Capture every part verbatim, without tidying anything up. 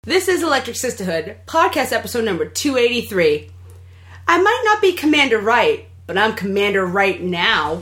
This is Electric Sisterhood, podcast episode number two eighty-three. I might not be Commander Right, but I'm Commander Right now.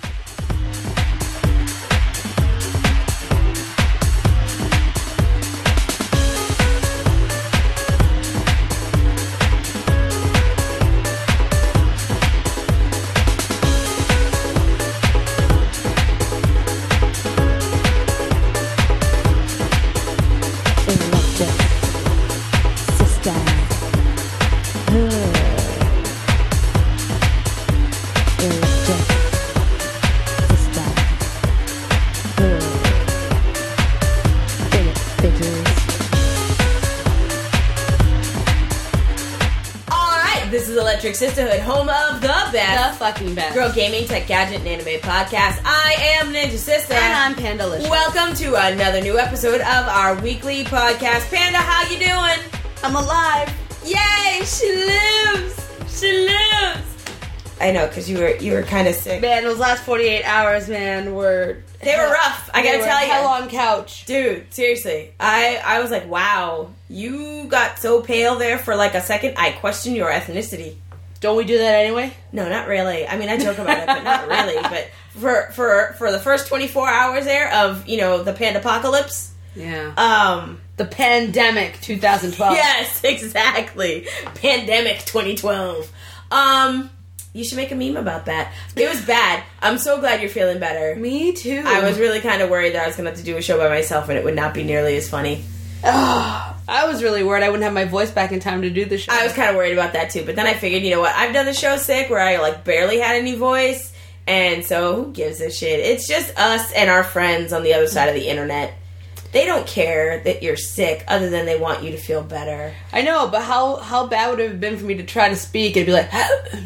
Sisterhood, home of the best, the fucking best girl gaming, tech, gadget, and anime podcast. I am Ninja Sister, and I'm Pandalicious. Welcome to another new episode of our weekly podcast. Panda, how you doing? I'm alive. Yay! She lives. She lives. I know, because you were you were kind of sick. Man, those last forty-eight hours, man, were they were rough. I gotta tell you, hell on couch, dude. Seriously, I I was like, wow, you got so pale there for like a second. I questioned your ethnicity. Don't we do that anyway? No, not really. I mean, I joke about it, but not really. But for for for the first twenty-four hours there of, you know, the Pandapocalypse. Yeah. Um, the pandemic twenty twelve. Yes, exactly. Pandemic twenty twelve. Um, you should make a meme about that. It was bad. I'm so glad you're feeling better. Me too. I was really kind of worried that I was going to have to do a show by myself and it would not be nearly as funny. Oh, I was really worried I wouldn't have my voice back in time to do the show. I was kind of worried about that too, but then I figured, you know what, I've done the show sick where I like barely had any voice, and so who gives a shit? It's just us and our friends on the other side of the internet. They don't care that you're sick other than they want you to feel better. I know, but how, how bad would it have been for me to try to speak and be like...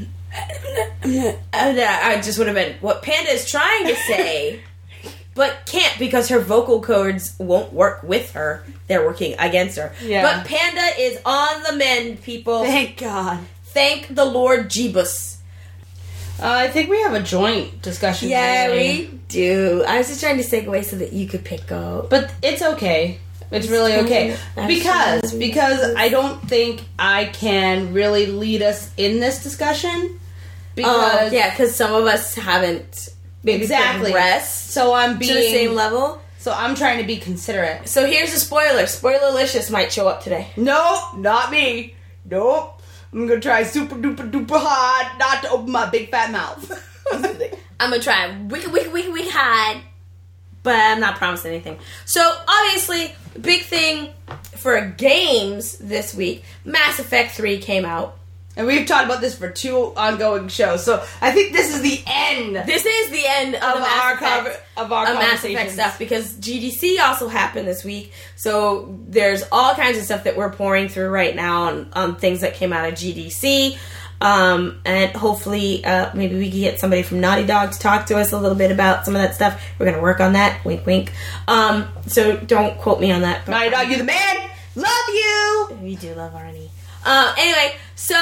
I just would have been, what Panda is trying to say... But can't because her vocal cords won't work with her. They're working against her. Yeah. But Panda is on the mend, people. Thank God. Thank the Lord Jeebus. Uh, I think we have a joint discussion Yeah, today. we do. I was just trying to segue so that you could pick up. But it's okay. It's really okay. Because, because I don't think I can really lead us in this discussion. Because uh, yeah, because some of us haven't... Maybe exactly. Rest so I'm being to the same level. So I'm trying to be considerate. So here's a spoiler. Spoilerlicious might show up today. Nope, not me. Nope. I'm gonna try super duper duper hard not to open my big fat mouth. I'm gonna try wicked wicked wicked wicked hard, but I'm not promising anything. So obviously, big thing for games this week. Mass Effect three came out. And we've talked about this for two ongoing shows, so I think this is the end. This is the end of, of the our Mass Effect, co- of our of Mass Effect stuff, because G D C also happened this week. So there's all kinds of stuff that we're pouring through right now on, on things that came out of G D C, um, and hopefully uh, maybe we can get somebody from Naughty Dog to talk to us a little bit about some of that stuff. We're gonna work on that. Wink, wink. Um, so don't quote me on that. Naughty Dog, you're the man. Love you. We do love Arnie. Uh, anyway, so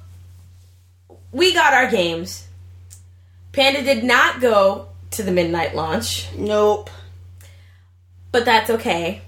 we got our games. Panda did not go to the midnight launch. Nope. But that's okay.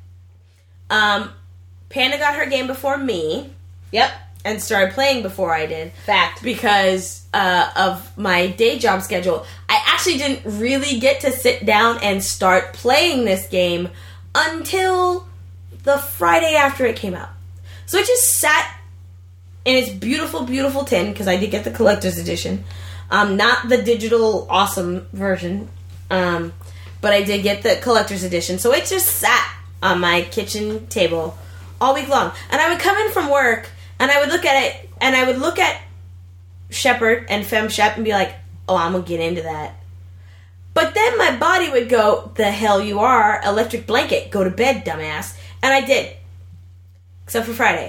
Um, Panda got her game before me. Yep. And started playing before I did. Fact. Because uh, of my day job schedule. I actually didn't really get to sit down and start playing this game until the Friday after it came out. So it just sat in its beautiful, beautiful tin, because I did get the collector's edition. Um, not the digital awesome version. Um, but I did get the collector's edition. So it just sat on my kitchen table all week long. And I would come in from work, and I would look at it, and I would look at Shepard and Fem Shep and be like, oh, I'm going to get into that. But then my body would go, the hell you are, electric blanket, go to bed, dumbass. And I did. Except for Friday.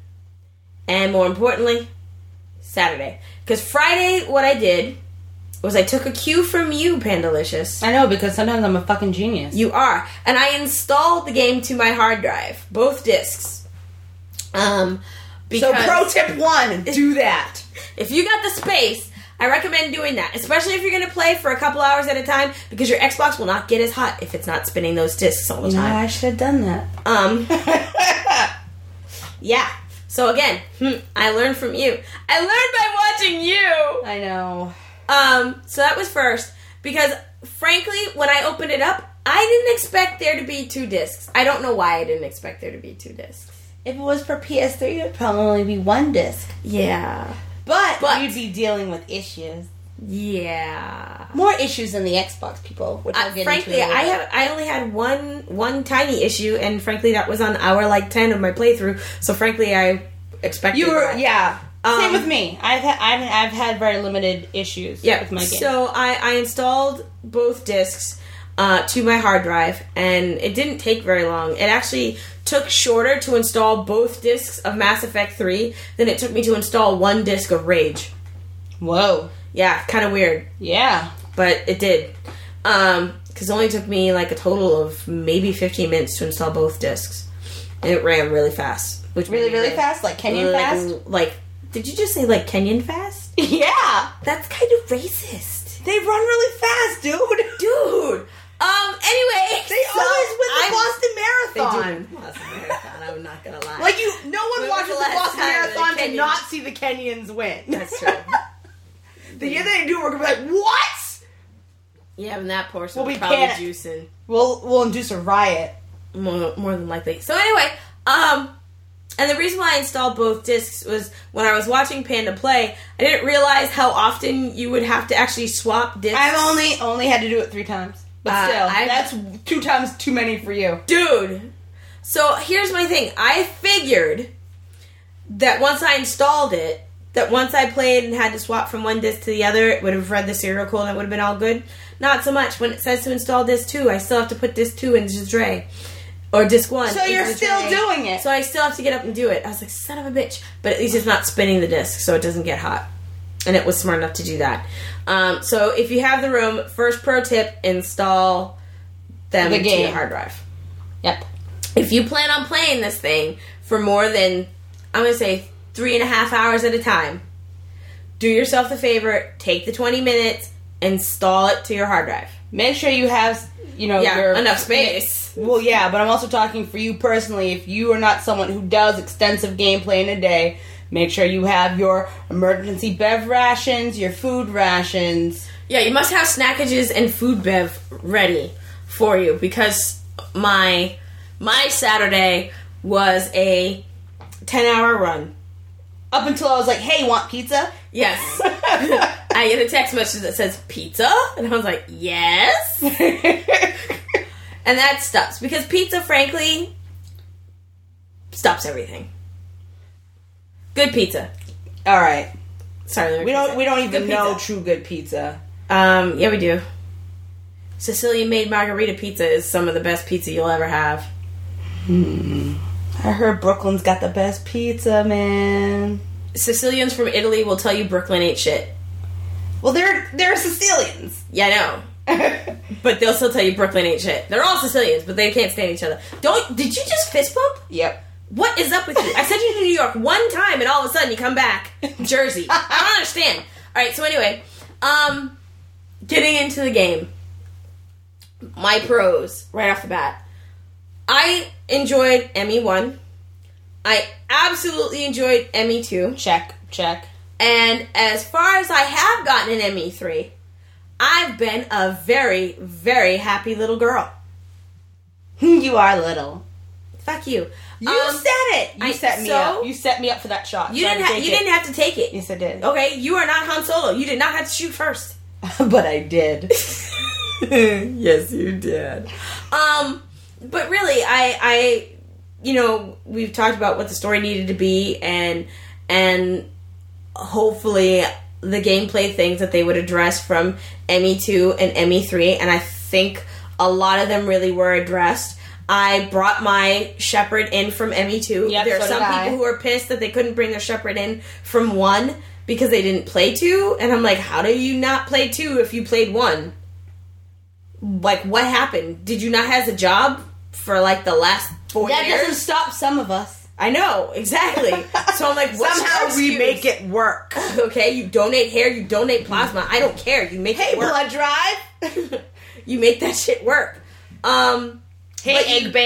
And more importantly, Saturday. Because Friday, what I did was I took a cue from you, Pandalicious. I know, because sometimes I'm a fucking genius. You are. And I installed the game to my hard drive. Both discs. Um, so pro tip one, do that. If you got the space, I recommend doing that. Especially if you're going to play for a couple hours at a time, because your Xbox will not get as hot if it's not spinning those discs all the time. No, I should have done that. Um... Yeah. So again, hmm, I learned from you. I learned by watching you. I know. Um, so that was first. Because, frankly, when I opened it up, I didn't expect there to be two discs. I don't know why I didn't expect there to be two discs. If it was for P S three, it would probably only be one disc. Yeah. But, but you'd be dealing with issues. Yeah. More issues than the Xbox people, which I'll get uh, frankly, into. I have I only had one one tiny issue, and frankly, that was on hour like ten of my playthrough. So frankly, I expected you were that. yeah. Um, Same with me. I've had I've, I've had very limited issues yeah, with my game. So I, I installed both discs uh, to my hard drive, and it didn't take very long. It actually took shorter to install both discs of Mass Effect three than it took me to install one disc of Rage. Whoa. Yeah, kind of weird. Yeah. But it did. Um, because it only took me like a total of maybe fifteen minutes to install both discs. And it ran really fast. Which really, really fast? Like Kenyan like, fast? Like, did you just say like Kenyan fast? Yeah. That's kind of racist. They run really fast, dude. Dude. Um, anyway. They so always win the I'm, Boston Marathon. They do Boston Marathon, I'm not gonna lie. Like, you, no one When watches was the, the last Boston time Marathon the to Kenyans- not see the Kenyans win. That's true. The year they do, we're gonna be like, what? Yeah, and that portion We'll will be probably panic- juicing. We'll, we'll induce a riot. More, more than likely. So anyway, um, and the reason why I installed both discs was when I was watching Panda play, I didn't realize how often you would have to actually swap discs. I've only only had to do it three times. But Uh, still, I've- that's two times too many for you. Dude! So here's my thing. I figured that once I installed it, that once I played and had to swap from one disc to the other, it would have read the serial code and it would have been all good. Not so much. When it says to install disc two, I still have to put disc two into the tray. Or disc one. So you're into the still tray. doing it. So I still have to get up and do it. I was like, son of a bitch. But at least it's not spinning the disc, so it doesn't get hot. And it was smart enough to do that. Um, so if you have the room, first pro tip, install them The to game. your hard drive. Yep. If you plan on playing this thing for more than, I'm going to say, three and a half hours at a time, do yourself the favor, take the twenty minutes, install it to your hard drive. Make sure you have, you know, Yeah, your enough space. Well, yeah, but I'm also talking for you personally. If you are not someone who does extensive gameplay in a day, make sure you have your emergency bev rations, your food rations. Yeah, you must have snackages and food bev ready for you, because my my Saturday was a ten-hour run. Up until I was like, hey, want pizza? Yes. I get a text message that says pizza, and I was like, yes. And that stops, because pizza, frankly, stops everything. Good pizza. All right. Sorry, We don't we don't even Good know pizza. true good pizza. Um, yeah, we do. Sicilian made margarita pizza is some of the best pizza you'll ever have. Hmm. I heard Brooklyn's got the best pizza, man. Sicilians from Italy will tell you Brooklyn ain't shit. Well, they're they're Sicilians. Yeah, I know. But they'll still tell you Brooklyn ain't shit. They're all Sicilians, but they can't stand each other. Don't? Did you just fist bump? Yep. What is up with you? I sent you to New York one time, and all of a sudden you come back Jersey. I don't understand. All right, so anyway, um, getting into the game. My pros right off the bat. I enjoyed M E one. I absolutely enjoyed M E two. Check, check. And as far as I have gotten an M E three, I've been a very, very happy little girl. You are little. Fuck you. You Um, said it. You I- set me so? up. You set me up for that shot. You so I didn't. Ha- take you it. didn't have to take it. Yes, I did. Okay, you are not Han Solo. You did not have to shoot first. But I did. Yes, you did. Um, but really, I, I, you know, we've talked about what the story needed to be, and and hopefully the gameplay things that they would address from M E two and M E three, and I think a lot of them really were addressed. I brought my Shepherd in from M E two. Yep, there are so some did people I. who are pissed that they couldn't bring their Shepherd in from one because they didn't play two, and I'm like, how do you not play two if you played one? Like, what happened? Did you not have a job for like the last four That years? doesn't stop some of us. I know, exactly. So I'm like, what's Somehow your we excuse? make it work. Okay, you donate hair, you donate plasma. I don't care. You make Hey, it work. blood drive. You make that shit work. Um, Hey, but egg you- bank.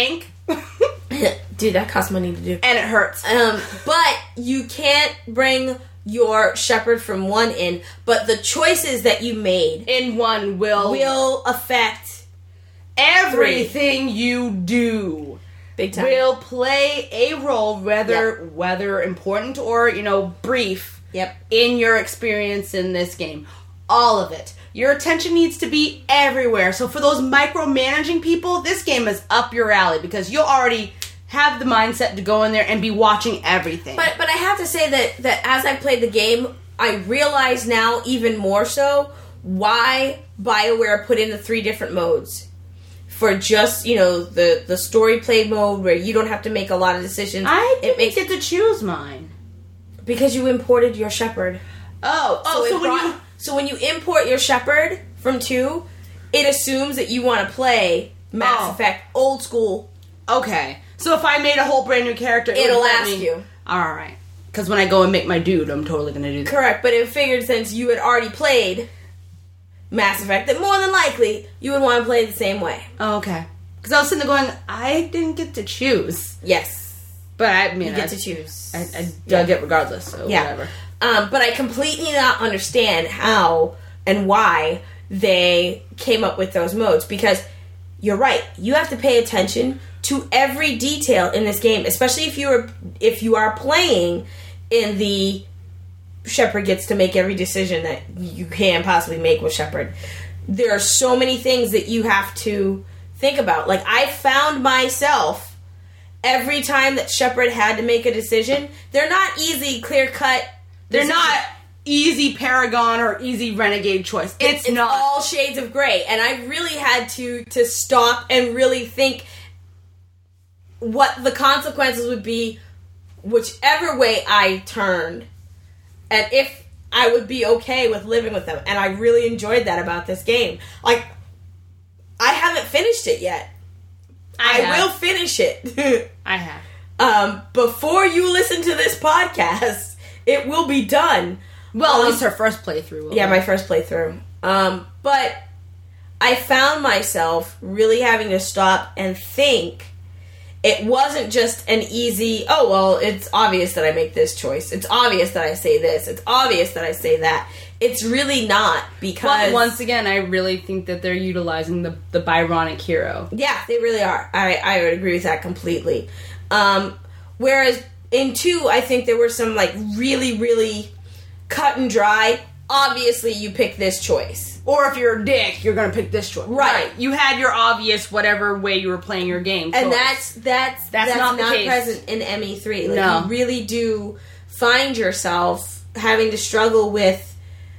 Dude, that costs money to do. And it hurts. Um, but you can't bring your shepherd from one in, but the choices that you made in one will will affect everything three. You do. Big time. Will play a role, whether yep. whether important or, you know, brief. Yep. In your experience in this game. All of it. Your attention needs to be everywhere. So for those micromanaging people, this game is up your alley because you'll already have the mindset to go in there and be watching everything. But but I have to say that, that as I played the game, I realize now even more so why BioWare put in the three different modes. For just, you know, the, the story play mode where you don't have to make a lot of decisions. I didn't it makes, get to choose mine. Because you imported your shepherd. Oh, oh, so, so when brought, you... So when you import your shepherd from two, it assumes that you want to play Mass oh. Effect old school. Okay. So if I made a whole brand new character, it it'll would let ask me... you. Alright. Because when I go and make my dude, I'm totally going to do that. Correct, but it figured since you had already played Mass Effect, that more than likely you would want to play it the same way. Oh, okay. Because I was sitting there going, I didn't get to choose. Yes. But I mean, you get I, to choose. I, I dug yeah. it regardless, so yeah. whatever. Um, but I completely not understand how and why they came up with those modes, because you're right. You have to pay attention to every detail in this game, especially if you are if you are playing in the Shepard gets to make every decision that you can possibly make with Shepard. There are so many things that you have to think about. Like, I found myself every time that Shepard had to make a decision. They're not easy, clear-cut. They're not easy Paragon or easy Renegade choice. It's, it's not. all shades of gray. And I really had to, to stop and really think what the consequences would be whichever way I turned. And if I would be okay with living with them. And I really enjoyed that about this game. Like, I haven't finished it yet. I, I will finish it. I have. Um, before you listen to this podcast, it will be done. Well, um, at least her first playthrough. Yeah, be. my first playthrough. Um, but I found myself really having to stop and think. It wasn't just an easy, oh, well, it's obvious that I make this choice. It's obvious that I say this. It's obvious that I say that. It's really not, because... But once again, I really think that they're utilizing the, the Byronic hero. Yeah, they really are. I, I would agree with that completely. Um, whereas in two, I think there were some, like, really, really cut and dry, obviously you pick this choice. Or if you're a dick, you're going to pick this choice. Right. right. You had your obvious whatever way you were playing your game choice. And that's that's that's, that's not, not present in M E three. Like, no. You really do find yourself having to struggle with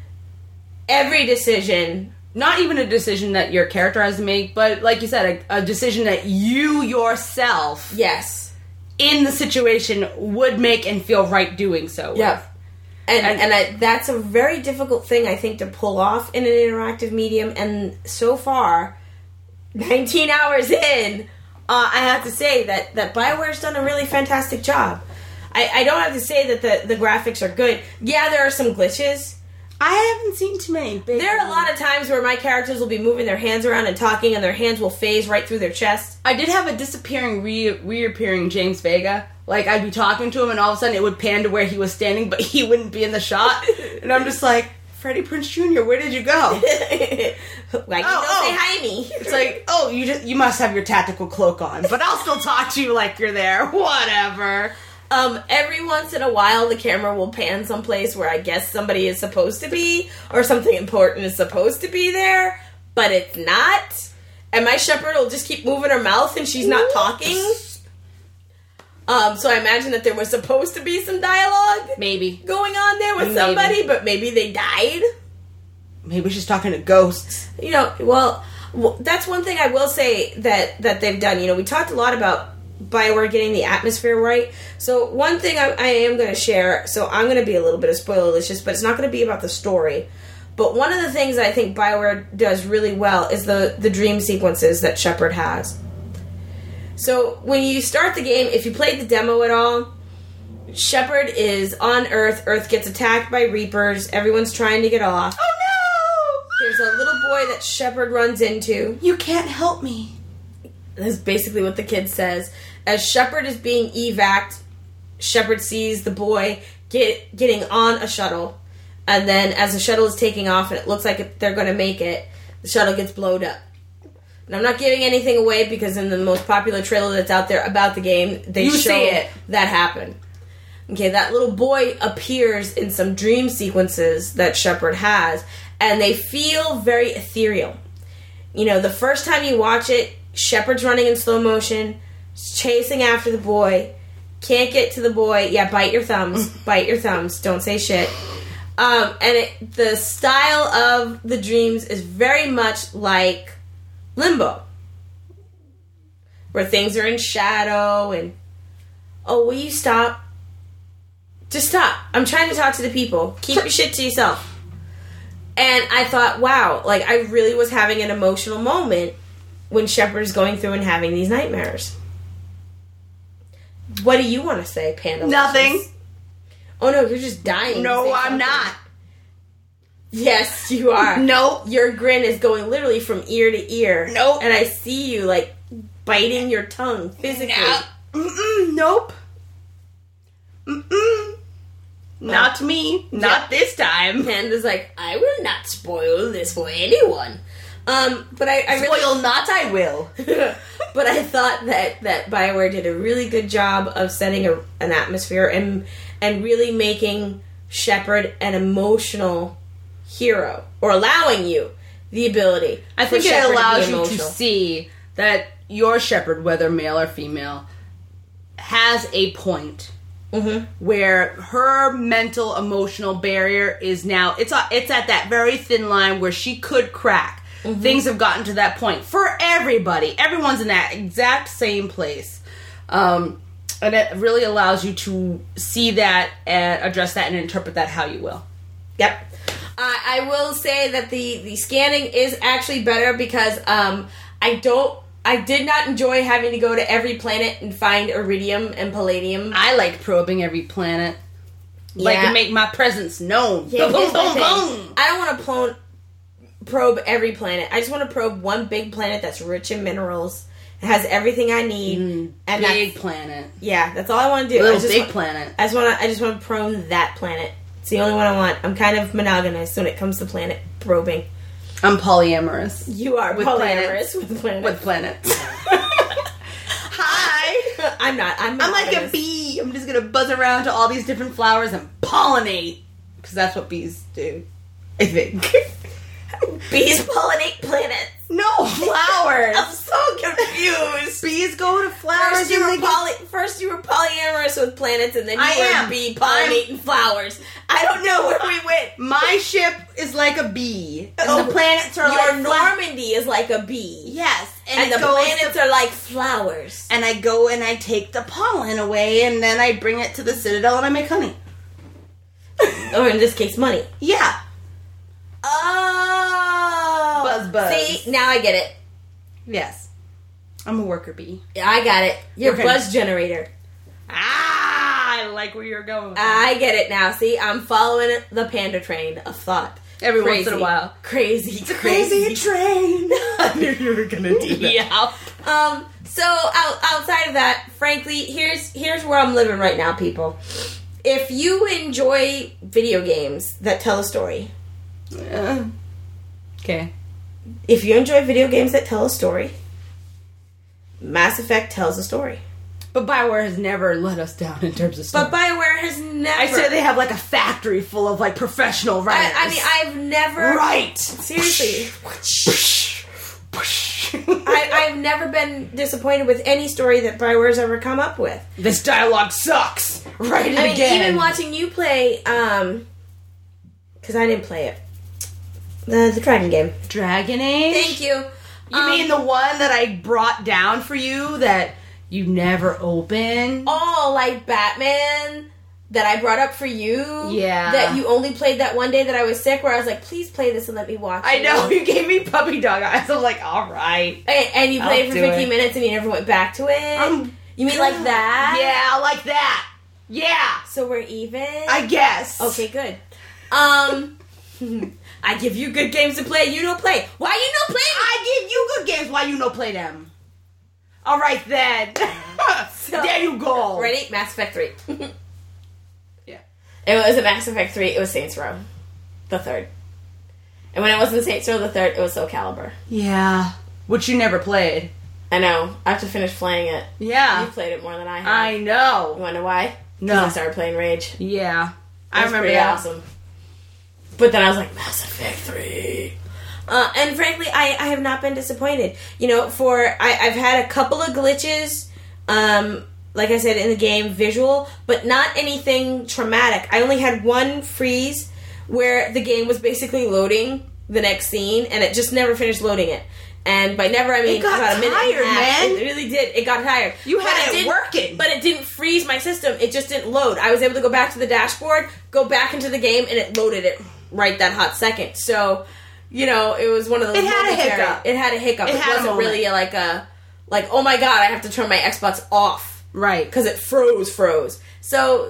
every decision. Not even a decision that your character has to make, but like you said, a, a decision that you yourself, yes, in the situation would make and feel right doing so. Yeah. With. And and, and I, that's a very difficult thing, I think, to pull off in an interactive medium. And so far, nineteen hours in, uh, I have to say that, that BioWare's done a really fantastic job. I, I don't have to say that the, the graphics are good. Yeah, there are some glitches. I haven't seen too many. Big there are a lot of times where my characters will be moving their hands around and talking, and their hands will phase right through their chest. I did have a disappearing, re- reappearing James Vega. Like, I'd be talking to him, and all of a sudden it would pan to where he was standing, but he wouldn't be in the shot. And I'm just like, Freddie Prinze Junior, where did you go? Why you oh, don't oh. say hi to me? It's like, oh, you just you must have your tactical cloak on, but I'll still talk to you like you're there. Whatever. Um, every once in a while, the camera will pan someplace where I guess somebody is supposed to be, or something important is supposed to be there, but it's not. And my shepherd will just keep moving her mouth, and she's not talking. Um, so I imagine that there was supposed to be some dialogue, maybe, going on there with maybe. somebody, but maybe they died. Maybe she's talking to ghosts. You know, well, well, that's one thing I will say that that they've done. You know, we talked a lot about BioWare getting the atmosphere right. So one thing I, I am going to share, so I'm going to be a little bit of spoiler-licious, but it's not going to be about the story. But one of the things I think BioWare does really well is the, the dream sequences that Shepard has. So when you start the game, if you played the demo at all, Shepard is on Earth. Earth gets attacked by Reapers. Everyone's trying to get off. Oh no! There's a little boy that Shepard runs into. You can't help me. That's basically what the kid says. As Shepard is being evac'd, Shepard sees the boy get getting on a shuttle, and then as the shuttle is taking off and it looks like they're going to make it, the shuttle gets blowed up. And I'm not giving anything away because in the most popular trailer that's out there about the game, they You show see it. that happen. Okay, that little boy appears in some dream sequences that Shepard has, and they feel very ethereal. You know, the first time you watch it, Shepard's running in slow motion, chasing after the boy, can't get to the boy. Yeah, bite your thumbs. Bite your thumbs. Don't say shit. Um, and it, the style of the dreams is very much like Limbo, where things are in shadow and... Oh, will you stop? Just stop. I'm trying to talk to the people. Keep your shit to yourself. And I thought, wow, like, I really was having an emotional moment when Shepard is going through and having these nightmares. What do you want to say, Panda? Nothing. Oh, no, you're just dying. No, I'm not. Yes, you are. Nope. Your grin is going literally from ear to ear. Nope. And I see you, like, biting your tongue physically. No. Mm-mm, nope. Mm-mm. Not me. Not Yeah. this time. Panda's like, I will not spoil this for anyone. Um, but I, I really... Spoil not, I will. But I thought that, that BioWare did a really good job of setting a, an atmosphere and and really making Shepard an emotional hero, or allowing you the ability. I think for it Shepard allows to be you to emotional. see that your Shepard, whether male or female, has a point Mm-hmm. where her mental emotional barrier is now it's a, it's at that very thin line where she could crack. Mm-hmm. Things have gotten to that point for everybody. Everyone's in that exact same place. Um, and it really allows you to see that and address that and interpret that how you will. Yep. Uh, I will say that the, the scanning is actually better because um, I don't. I did not enjoy having to go to every planet and find iridium and palladium. I like probing every planet. Like Yeah. to make my presence known. Yeah, boom, here's the boom, thing. boom. I don't want to plo- probe every planet. I just want to probe one big planet that's rich in minerals. It has everything I need. Mm, and big that's, planet. yeah, that's all I want to do. I Little just big want, planet. I just want to. I just want to probe that planet. It's the only one I want. I'm kind of monogamous when it comes to planet probing. I'm polyamorous. You are With polyamorous planets. with planets. With planets. Hi. I'm not. I'm. I'm like a monogamous. bee. I'm just gonna buzz around to all these different flowers and pollinate. Because that's what bees do. I think. Bees pollinate planets. No, flowers. I'm so confused. Bees go to flowers First you, and were they get- poly- first you were polyamorous with planets, and then you I were am. bee pollinating flowers. I don't know where we went. My ship is like a bee. And Oh, the planets are Your like fla- Normandy is like a bee. Yes. And, And, the it goes planets to- are like flowers. And I go and I take the pollen away and then I bring it to the Citadel and I make honey. Or in this case, money. Yeah. Oh. Buzz, buzz. See, now I get it. Yes. I'm a worker bee. Yeah, I got it. You're Okay. a buzz generator. Ah, I like where you're going with that. I get it now. See, I'm following the panda train of thought. Every Crazy. once in a while. Crazy, It's a crazy. crazy train. I knew you were gonna do that. Yeah. Um. So out, outside of that, frankly, here's here's where I'm living right now, people. If you enjoy video games that tell a story, Uh, okay. if you enjoy video games that tell a story, Mass Effect tells a story. But BioWare has never let us down in terms of stuff. But BioWare has never. I say they have like a factory full of like professional writers. I, I mean, I've never. right. Seriously. I, I, I've never been disappointed with any story that BioWare's ever come up with. this dialogue sucks. Write it I mean, again. even watching you play, um, because I didn't play it, the the Dragon game. Dragon Age. Thank you. You Um, mean the one that I brought down for you that you never opened? Oh, like Batman that I brought up for you. Yeah. That you only played that one day that I was sick, where I was like, please play this and let me watch I it. know, you gave me puppy dog eyes. I'm like, all right. And, and you played I'll for do fifteen it. minutes and you never went back to it. Um, you mean like that? Yeah, like that. Yeah, So we're even? I guess. Okay, good. Um, I give you good games to play, you don't play. Why you don't play? I give you good games. Why you no play them? All right then. So, there you go. Ready? Mass Effect three. Yeah. It wasn't Mass Effect three, it was Saints Row. The third. And when it wasn't Saints Row the third, it was Soul Calibur. Yeah. Which you never played. I know. I have to finish playing it. Yeah. You played it more than I have. I know. You wanna know why? No. Because I started playing Rage. Yeah. It I was remember pretty that. awesome. But then I was like, Mass Effect three. Uh, and frankly, I, I have not been disappointed. You know, for I, I've had a couple of glitches, um, like I said, in the game, visual, but not anything traumatic. I only had one freeze where the game was basically loading the next scene, and it just never finished loading it. And by never, I mean It got about a minute tired, and a half. man. It really did. It got tired. You But had it didn't- working. But it didn't freeze my system. It just didn't load. I was able to go back to the dashboard, go back into the game, and it loaded it right that hot second. So, you know, it was one of those. It had a momentary- hiccup. It had a hiccup. It It, had a wasn't moment. really like a like. Oh my god! I have to turn my Xbox off Right. because it froze, froze. So,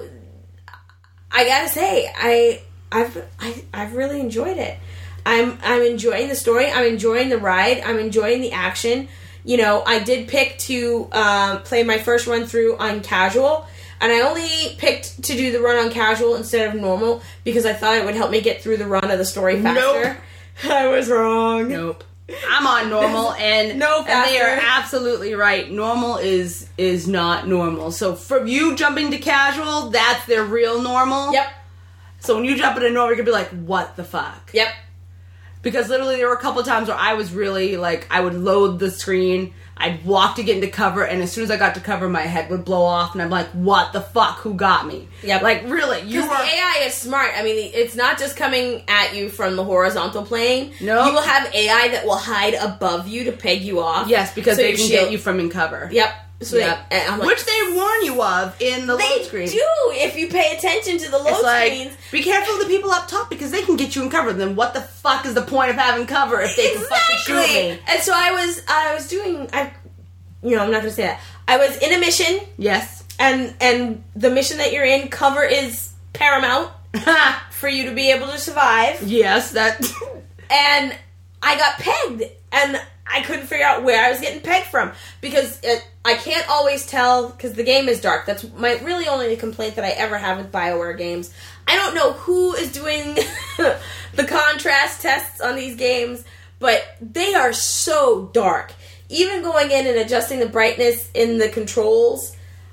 I gotta say, I I've I, I've really enjoyed it. I'm I'm enjoying the story. I'm enjoying the ride. I'm enjoying the action. You know, I did pick to um, play my first run through on casual, and I only picked to do the run on casual instead of normal because I thought it would help me get through the run of the story faster. Nope. I was wrong. Nope. I'm on normal, and, No, and they are faster. absolutely right. Normal is is not normal. So from you jumping to casual, that's their real normal. Yep. So when you jump into normal, you're gonna be like, "What the fuck?" Yep. Because literally, there were a couple times where I was really like, I would load the screen, I'd walk to get into cover, and as soon as I got to cover, my head would blow off, and I'm like, "What the fuck? Who got me?" Yep. Like really, you Because are. the A I is smart. I mean, it's not just coming at you from the horizontal plane. Nope. You will have A I that will hide above you to peg you off. Yes, because So they your can shield- get you from in cover. Yep. So Yep. they, and I'm like, Which they warn you of in the they load screen. do if you pay attention to the load It's like, screens. be careful of the people up top because they can get you in cover. Then what the fuck is the point of having cover if they can fucking shoot me? And so I was, I was doing, I, you know, I'm not gonna say that. I was in a mission, Yes. and and the mission that you're in, cover is paramount for you to be able to survive. Yes, that. And I got pegged, and I couldn't figure out where I was getting pegged from because it, I can't always tell because the game is dark. That's my really only complaint that I ever have with BioWare games. I don't know who is doing the contrast tests on these games, but they are so dark. Even going in and adjusting the brightness in the controls,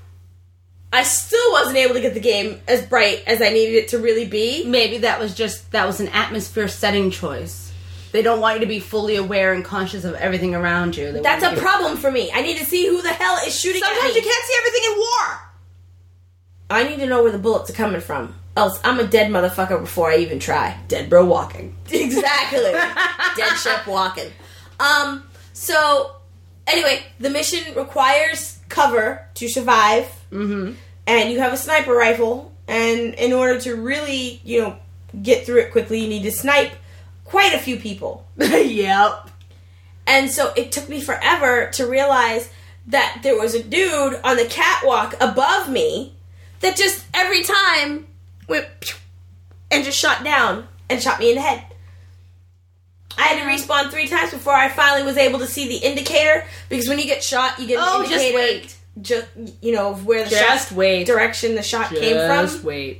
I still wasn't able to get the game as bright as I needed it to really be. Maybe that was just that was an atmosphere setting choice. They don't want you to be fully aware and conscious of everything around you. They That's want a you to- problem for me. I need to see who the hell is shooting at me. Sometimes you can't see everything in war. I need to know where the bullets are coming from. Else, I'm a dead motherfucker before I even try. Dead bro walking. Exactly. Dead ship walking. Um, so, anyway, the mission requires cover to survive. Mm-hmm. And you have a sniper rifle. And in order to really, you know, get through it quickly, you need to snipe quite a few people. Yep. And so it took me forever to realize that there was a dude on the catwalk above me that just every time went pew, and just shot down and shot me in the head. I had to respawn three times before I finally was able to see the indicator because when you get shot, you get an Oh, just indicator. wait. Just you know of where the Just shot wait. direction the shot came Just from. wait.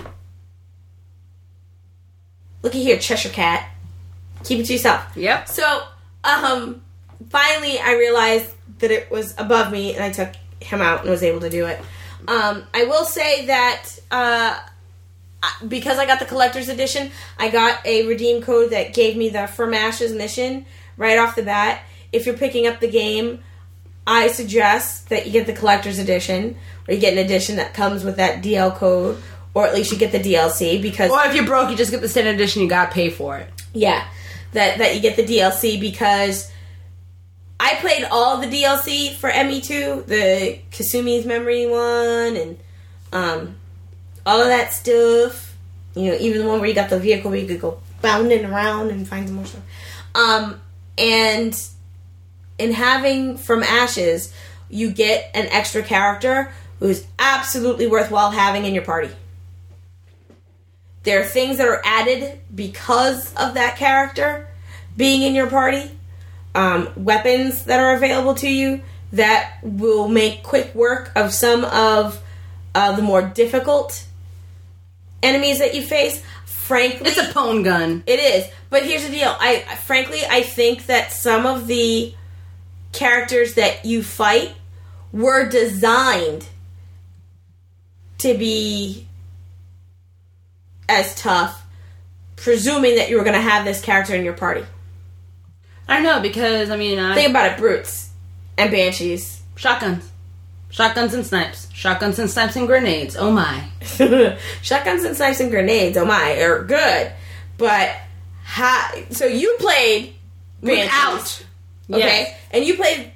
Looky here, Cheshire Cat. Keep it to yourself. Yep. So, um, finally I realized that it was above me, and I took him out and was able to do it. Um, I will say that uh, because I got the collector's edition, I got a redeem code that gave me the From Ashes mission right off the bat. If you're picking up the game, I suggest that you get the collector's edition, or you get an edition that comes with that D L code, or at least you get the D L C because... Or if you're broke, you just get the standard edition. You gotta pay for it. Yeah, that that you get the D L C because I played all the D L C for M E two, the Kasumi's Memory one, and um, all of that stuff. You know, even the one where you got the vehicle where you could go bounding around and find some more stuff. Um, and in having From Ashes, you get an extra character who's absolutely worthwhile having in your party. There are things that are added because of that character being in your party. Um, weapons that are available to you that will make quick work of some of uh, the more difficult enemies that you face. Frankly, it's a pwn gun. It is. But here's the deal. I frankly, I think that some of the characters that you fight were designed to be as tough, presuming that you were going to have this character in your party. I don't know, because, I mean... I... Think about it, brutes and banshees. Shotguns. Shotguns and snipes. Shotguns and snipes and grenades. Oh my. Shotguns and snipes and grenades, oh my, are good. But, ha- so you played banshees. Without. Okay? Yes. And you played...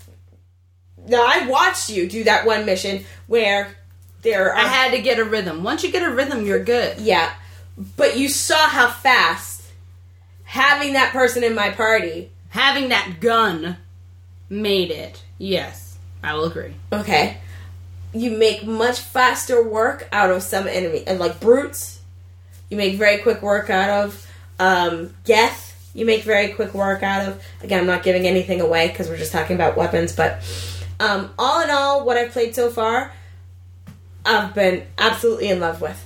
Now, I watched you do that one mission where there are... I had to get a rhythm. Once you get a rhythm, you're good. Yeah. But you saw how fast having that person in my party... Having that gun made it. Yes. I will agree. Okay. You make much faster work out of some enemy. And like brutes, you make very quick work out of. Um, Geth, you make very quick work out of. Again, I'm not giving anything away because we're just talking about weapons. But um, all in all, what I've played so far, I've been absolutely in love with.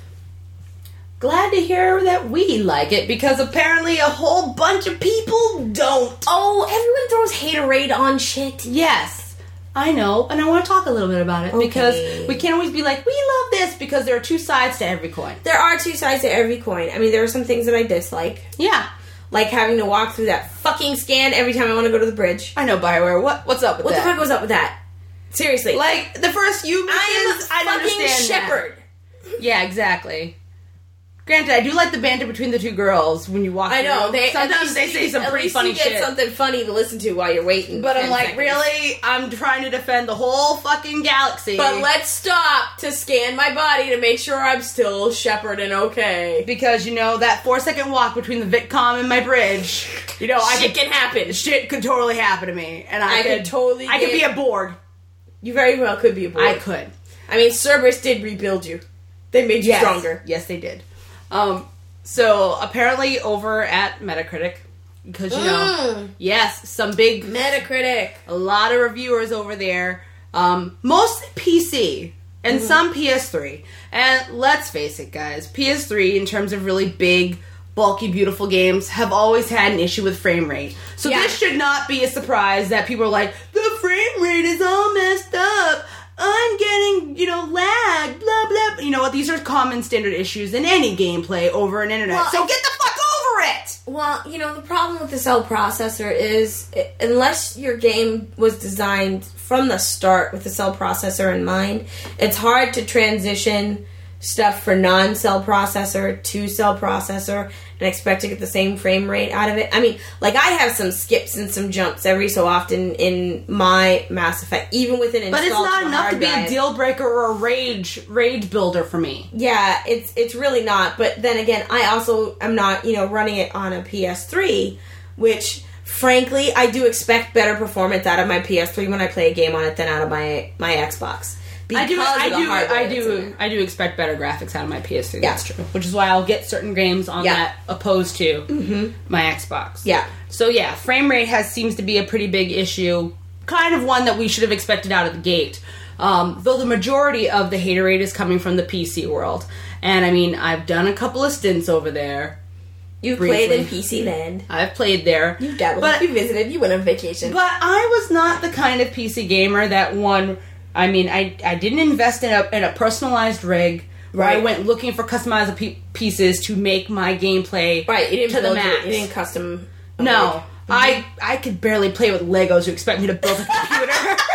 Glad to hear that we like it, because apparently a whole bunch of people don't. Oh, everyone throws haterade on shit. Yes, I know, and I want to talk a little bit about it, Okay. because we can't always be like, we love this, because there are two sides to every coin. There are two sides to every coin. I mean, there are some things that I dislike. Yeah. Like having to walk through that fucking scan every time I want to go to the bridge. I know, Bioware. What What's up with What that? the fuck was up with that? Seriously. Like, the first few missions, I am a I'd fucking understand shepherd. that. Yeah, exactly. Granted, I do like the banter between the two girls when you walk I know. through. They, Sometimes they say some at pretty least funny you get shit. something funny to listen to while you're waiting. But I'm ten like, seconds. really? I'm trying to defend the whole fucking galaxy. But let's stop to scan my body to make sure I'm still shepherd and okay. Because, you know, that four second walk between the VidCom and my bridge, you know, I Shit could, can happen. shit could totally happen to me. And I, I could, could totally I could get- be a Borg. You very well could be a boy. I could. I mean, Cerberus did rebuild you. They made you Yes. stronger. Yes, they did. Um, so, apparently over at Metacritic, because, you know, Mm. yes, some big... Metacritic. A lot of reviewers over there. Um, most P C and Mm-hmm. some P S three. And let's face it, guys, P S three, in terms of really big, bulky, beautiful games, have always had an issue with frame rate. So Yeah. this should not be a surprise that people are like, the frame rate is all messed up. I'm getting, you know, lag, blah, blah. You know what? These are common standard issues in any gameplay over an internet. Well, so I- get the fuck over it! Well, you know, the problem with the cell processor is, i- unless your game was designed from the start with the cell processor in mind, it's hard to transition stuff for non-cell processor to cell processor and expect to get the same frame rate out of it. I mean, like, I have some skips and some jumps every so often in my Mass Effect, even with an install But it's not to a enough hard to be drive. a deal breaker or a rage rage builder for me. Yeah, it's it's really not. But then again, I also am not, you know, running it on a P S three, which, frankly, I do expect better performance out of my P S three when I play a game on it than out of my my Xbox. I do, Because I of the do, hardware I that's in do, there. I do expect better graphics out of my P S three. Yeah. That's true. Which is why I'll get certain games on Yeah. that opposed to my Xbox. Yeah. So yeah, frame rate has seems to be a pretty big issue. Kind of one that we should have expected out of the gate. Um, though the majority of the haterade is coming from the P C world. And I mean, I've done a couple of stints over there. You've briefly. played in P C Land. I've played there. You've dabbled. But- you visited. You went on vacation. But I was not the kind of P C gamer that one. I mean, I I didn't invest in a in a personalized rig where I Right. went looking for customizable pe- pieces to make my gameplay right, you didn't to the build max. your- you didn't custom. a No, rig. I I could barely play with Legos. You expect me to build a computer?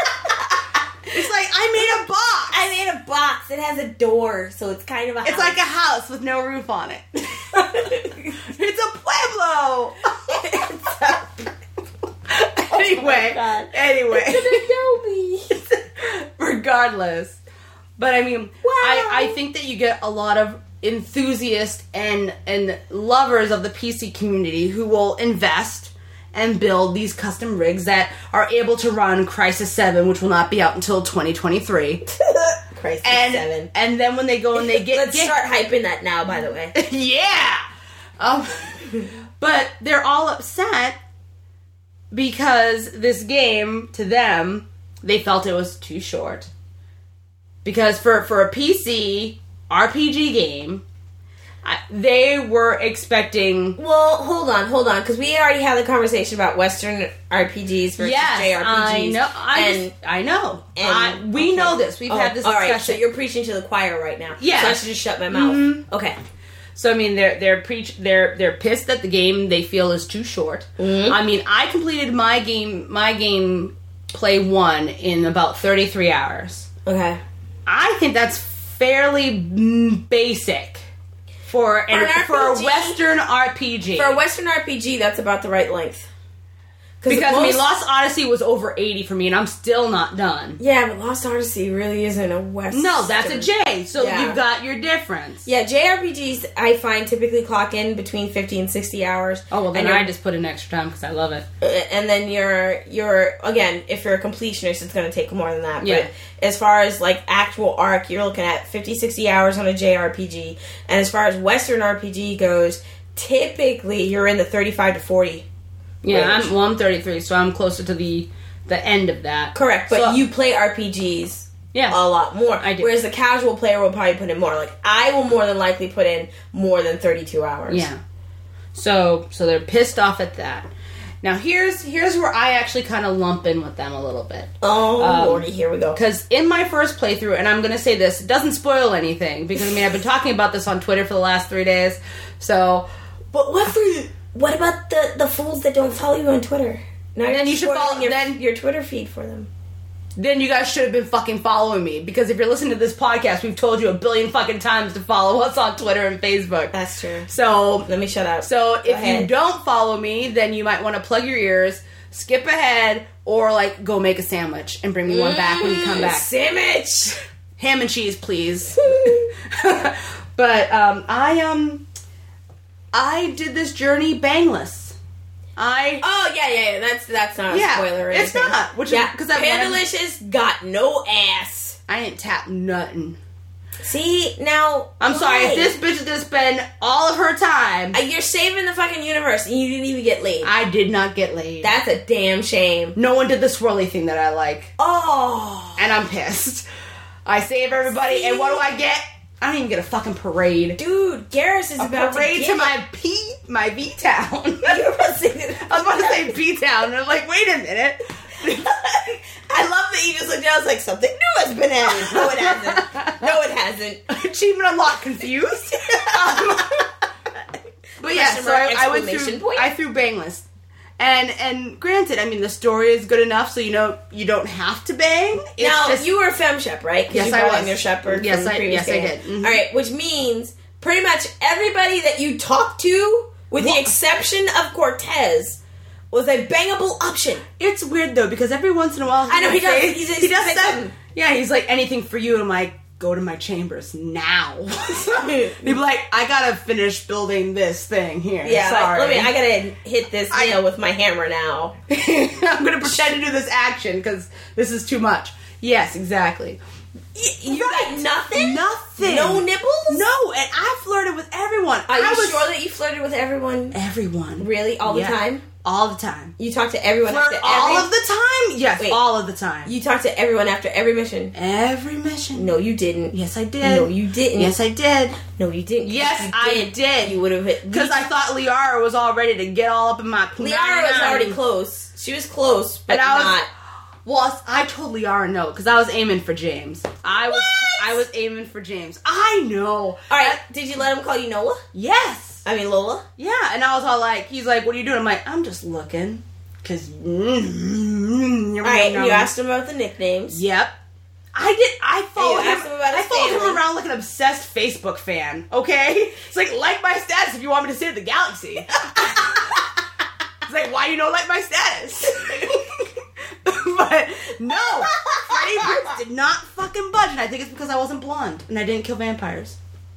It's like I made a box. I made a box. It has a door, so it's kind of a. It's house. like a house with no roof on it. It's a pueblo. Anyway, God. anyway. It's an Adobe. Regardless. But I mean, Wow. I, I think that you get a lot of enthusiasts and and lovers of the P C community who will invest and build these custom rigs that are able to run Crysis seven, which will not be out until twenty twenty-three. Christ, And seven. and then when they go and they get Let's get- start hyping that now. By the way, yeah. Um, but they're all upset because this game, to them, they felt it was too short. Because for, for a P C R P G game, I, they were expecting... Well, hold on, hold on, because we already had the conversation about Western R P Gs versus yes, J R P Gs. I know. I, and, just, I know. And, I, we okay. know this. We've oh, had this all discussion. Right, so you're preaching to the choir right now. Yeah. So I should just shut my mouth. Mm-hmm. Okay. So I mean, they're they're preach they're they're pissed that the game they feel is too short. Mm-hmm. I mean, I completed my game my game play one in about thirty-three hours. Okay. I think that's fairly mm, basic for an, For an for a R P G? Western R P G. For a Western R P G, that's about the right length. Because most, I mean, Lost Odyssey was over eighty for me, and I'm still not done. Yeah, but Lost Odyssey really isn't a Western. No, that's a J. So Yeah. you've got your difference. Yeah, J R P Gs I find typically clock in between fifty and sixty hours. Oh well, then and I you're- just put in extra time because I love it. and then you're you're again, if you're a completionist, it's going to take more than that. Yeah. But as far as like actual arc, you're looking at fifty, sixty hours on a J R P G. And as far as Western R P G goes, typically you're in the thirty-five to forty. Yeah, range. I'm well. I'm thirty-three, so I'm closer to the the end of that. Correct, but So- you play R P Gs Yeah, a lot more. I do. Whereas the casual player will probably put in more. Like I will more than likely put in more than thirty-two hours. yeah. So so they're pissed off at that. Now here's here's where I actually kind of lump in with them a little bit. Oh Um, lordy, here we go. Because in my first playthrough, and I'm going to say this, it doesn't spoil anything, because I mean, I've been talking about this on Twitter for the last three days, so... But what for? What about the the fools that don't follow you on Twitter? Now Then you're you should spoiling follow- your, then- your Twitter feed for them. Then you guys should have been fucking following me, because if you're listening to this podcast, we've told you a billion fucking times to follow us on Twitter and Facebook. That's true. So... Let me shut up. So if ahead. you don't follow me, then you might want to plug your ears, skip ahead, or like go make a sandwich and bring me one back when you come back. Sandwich. Ham and cheese, please. But um, I um, I did this journey bangless. I Oh yeah, yeah, yeah. That's that's not a Yeah, spoiler. Or it's anything. not, which is- yeah, 'cause I- Pandalicious got no ass. I didn't tap nothing. See now, I'm sorry why? if this bitch is gonna spend all of her time. Uh, you're saving the fucking universe and you didn't even get laid. I did not get laid. That's a damn shame. No one did the swirly thing that I like, Oh, and I'm pissed. I save everybody, and what do I get? I don't even get a fucking parade. dude, Garrus is A about parade to to get my P, my V town. You were about to say that. I was about to say P town, and I'm like, wait a minute. I love that you just looked down. I was like, something new has been added. No, it hasn't. No, it hasn't. Achievement unlocked. Confused. Um, but yeah, Question so mark, I, I went exclamation through. point. I threw bangless, and and granted, I mean the story is good enough, so you know you don't have to bang. It's Now just, you were a femme shep, right? 'Cause Yes, you I brought was. in your shepherd. Yes, from the I- previous yes, I game. did. Mhm. All right, which means pretty much everybody that you talked to, with Well- the exception of Cortez, was a bangable option. it's weird though because every once in a while I know, he will does- say- he's- he he's does say that. something. Yeah, he's like anything for you, and I'm like, go to my chambers now. He'd be like, I gotta finish building this thing here. Yeah, sorry. Like, let me. I gotta hit this I- nail with my hammer now. I'm gonna pretend to do this action because this is too much. Yes, exactly. You Right. got nothing. Nothing. No nibbles. No, and I flirted with everyone. Are you I was sure that you flirted with everyone? everyone? Really, all Yeah. the time? All the time. You talked to everyone Flirt after all every. of the time? Yes, Wait. all of the time. You talked to everyone after every mission. Every mission. No, you didn't. Yes, I did. No, you didn't. Yes, I did. No, you didn't. Yes, you I did. You would have hit. Because I thought Liara was all ready to get all up in my. Liara was already close. She was close, but And I was- not. Well, I told Liara no because I was aiming for James. I was. What? I was aiming for James. I know. All right, did you let him call you Nola? Yes. I mean Lola. Yeah, and I was all like, he's like, what are you doing? I'm like, I'm just looking. Because. All All right, and you asked him about the nicknames. Yep. I did. I followed And you him. asked him about I his followed family. him around like an obsessed Facebook fan. Okay, it's like like my status if you want me to save the galaxy. It's like, why you don't like my status? But no, Freddie Prinze did not fucking budge, and I think it's because I wasn't blonde and I didn't kill vampires.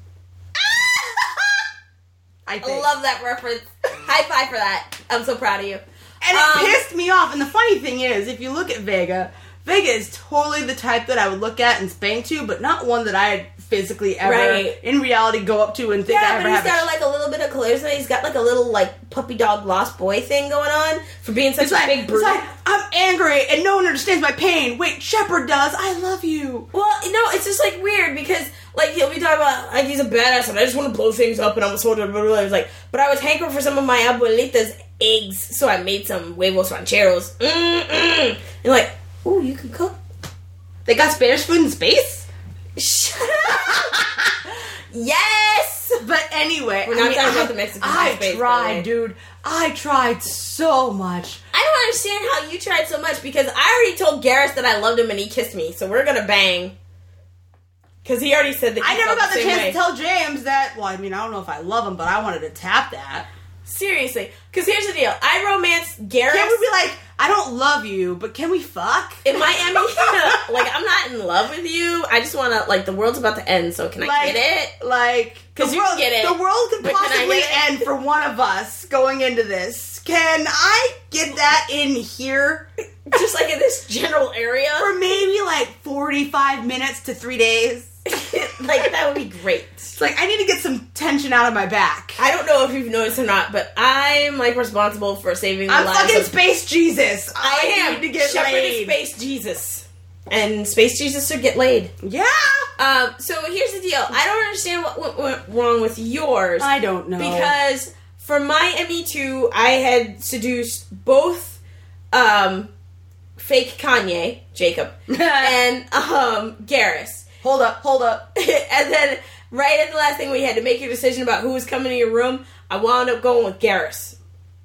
I I think. love that reference. High five for that. I'm so proud of you. And it Um, pissed me off. And the funny thing is, if you look at Vega, Vega is totally the type that I would look at and spank to, but not one that I physically ever Right. in reality go up to and think Yeah, I ever but he's have. got a like a little bit of charisma. He's got like a little like puppy dog lost boy thing going on for being such It's a like, big it's brute. like, I'm angry and no one understands my pain. Wait, Shepard does. I love you. Well, no, it's just like weird because like he'll be talking about like he's a badass and I just want to blow things up and I'm a soldier. Blah, blah, blah. It was like, but I was hankering for some of my abuelita's eggs, so I made some huevos rancheros. Mm-mm. And like, ooh, you can cook. They got Spanish food in space? Shut up. Yes. But anyway, We're not I mean, talking I, about the Mexicans in I space, by the way. tried, dude. I tried so much. I don't understand how you tried so much because I already told Garrus that I loved him and he kissed me, so we're gonna bang. Because he already said that he I never felt got the same chance way. to tell James that. Well, I mean, I don't know if I love him, but I wanted to tap that. Seriously. Because here's the deal. I romanced Garrus. Can't we be like, I don't love you, but can we fuck? In Miami, like, I'm not in love with you. I just want to, like, the world's about to end, so can I Like, get it? Like, 'Cause the you world, get it, the world could but can I possibly get it? end for one of us going into this. Can I get that in here? Just, like, in this general area? For maybe like forty-five minutes to three days. Like, that would be great. It's like, I need to get some tension out of my back. I don't know if you've noticed or not, but I'm, like, responsible for saving the I'm lives fucking of... Space Jesus. I, I am. need to get Shepherd laid. is Space Jesus. And Space Jesus should get laid. Yeah. Um, so here's the deal. I don't understand what went, went wrong with yours. I don't know. Because for my M E two, I had seduced both um, fake Kanye, Jacob, and um, Garrus. Hold up, hold up. And then right at the last thing we had to make a decision about who was coming to your room, I wound up going with Garrus.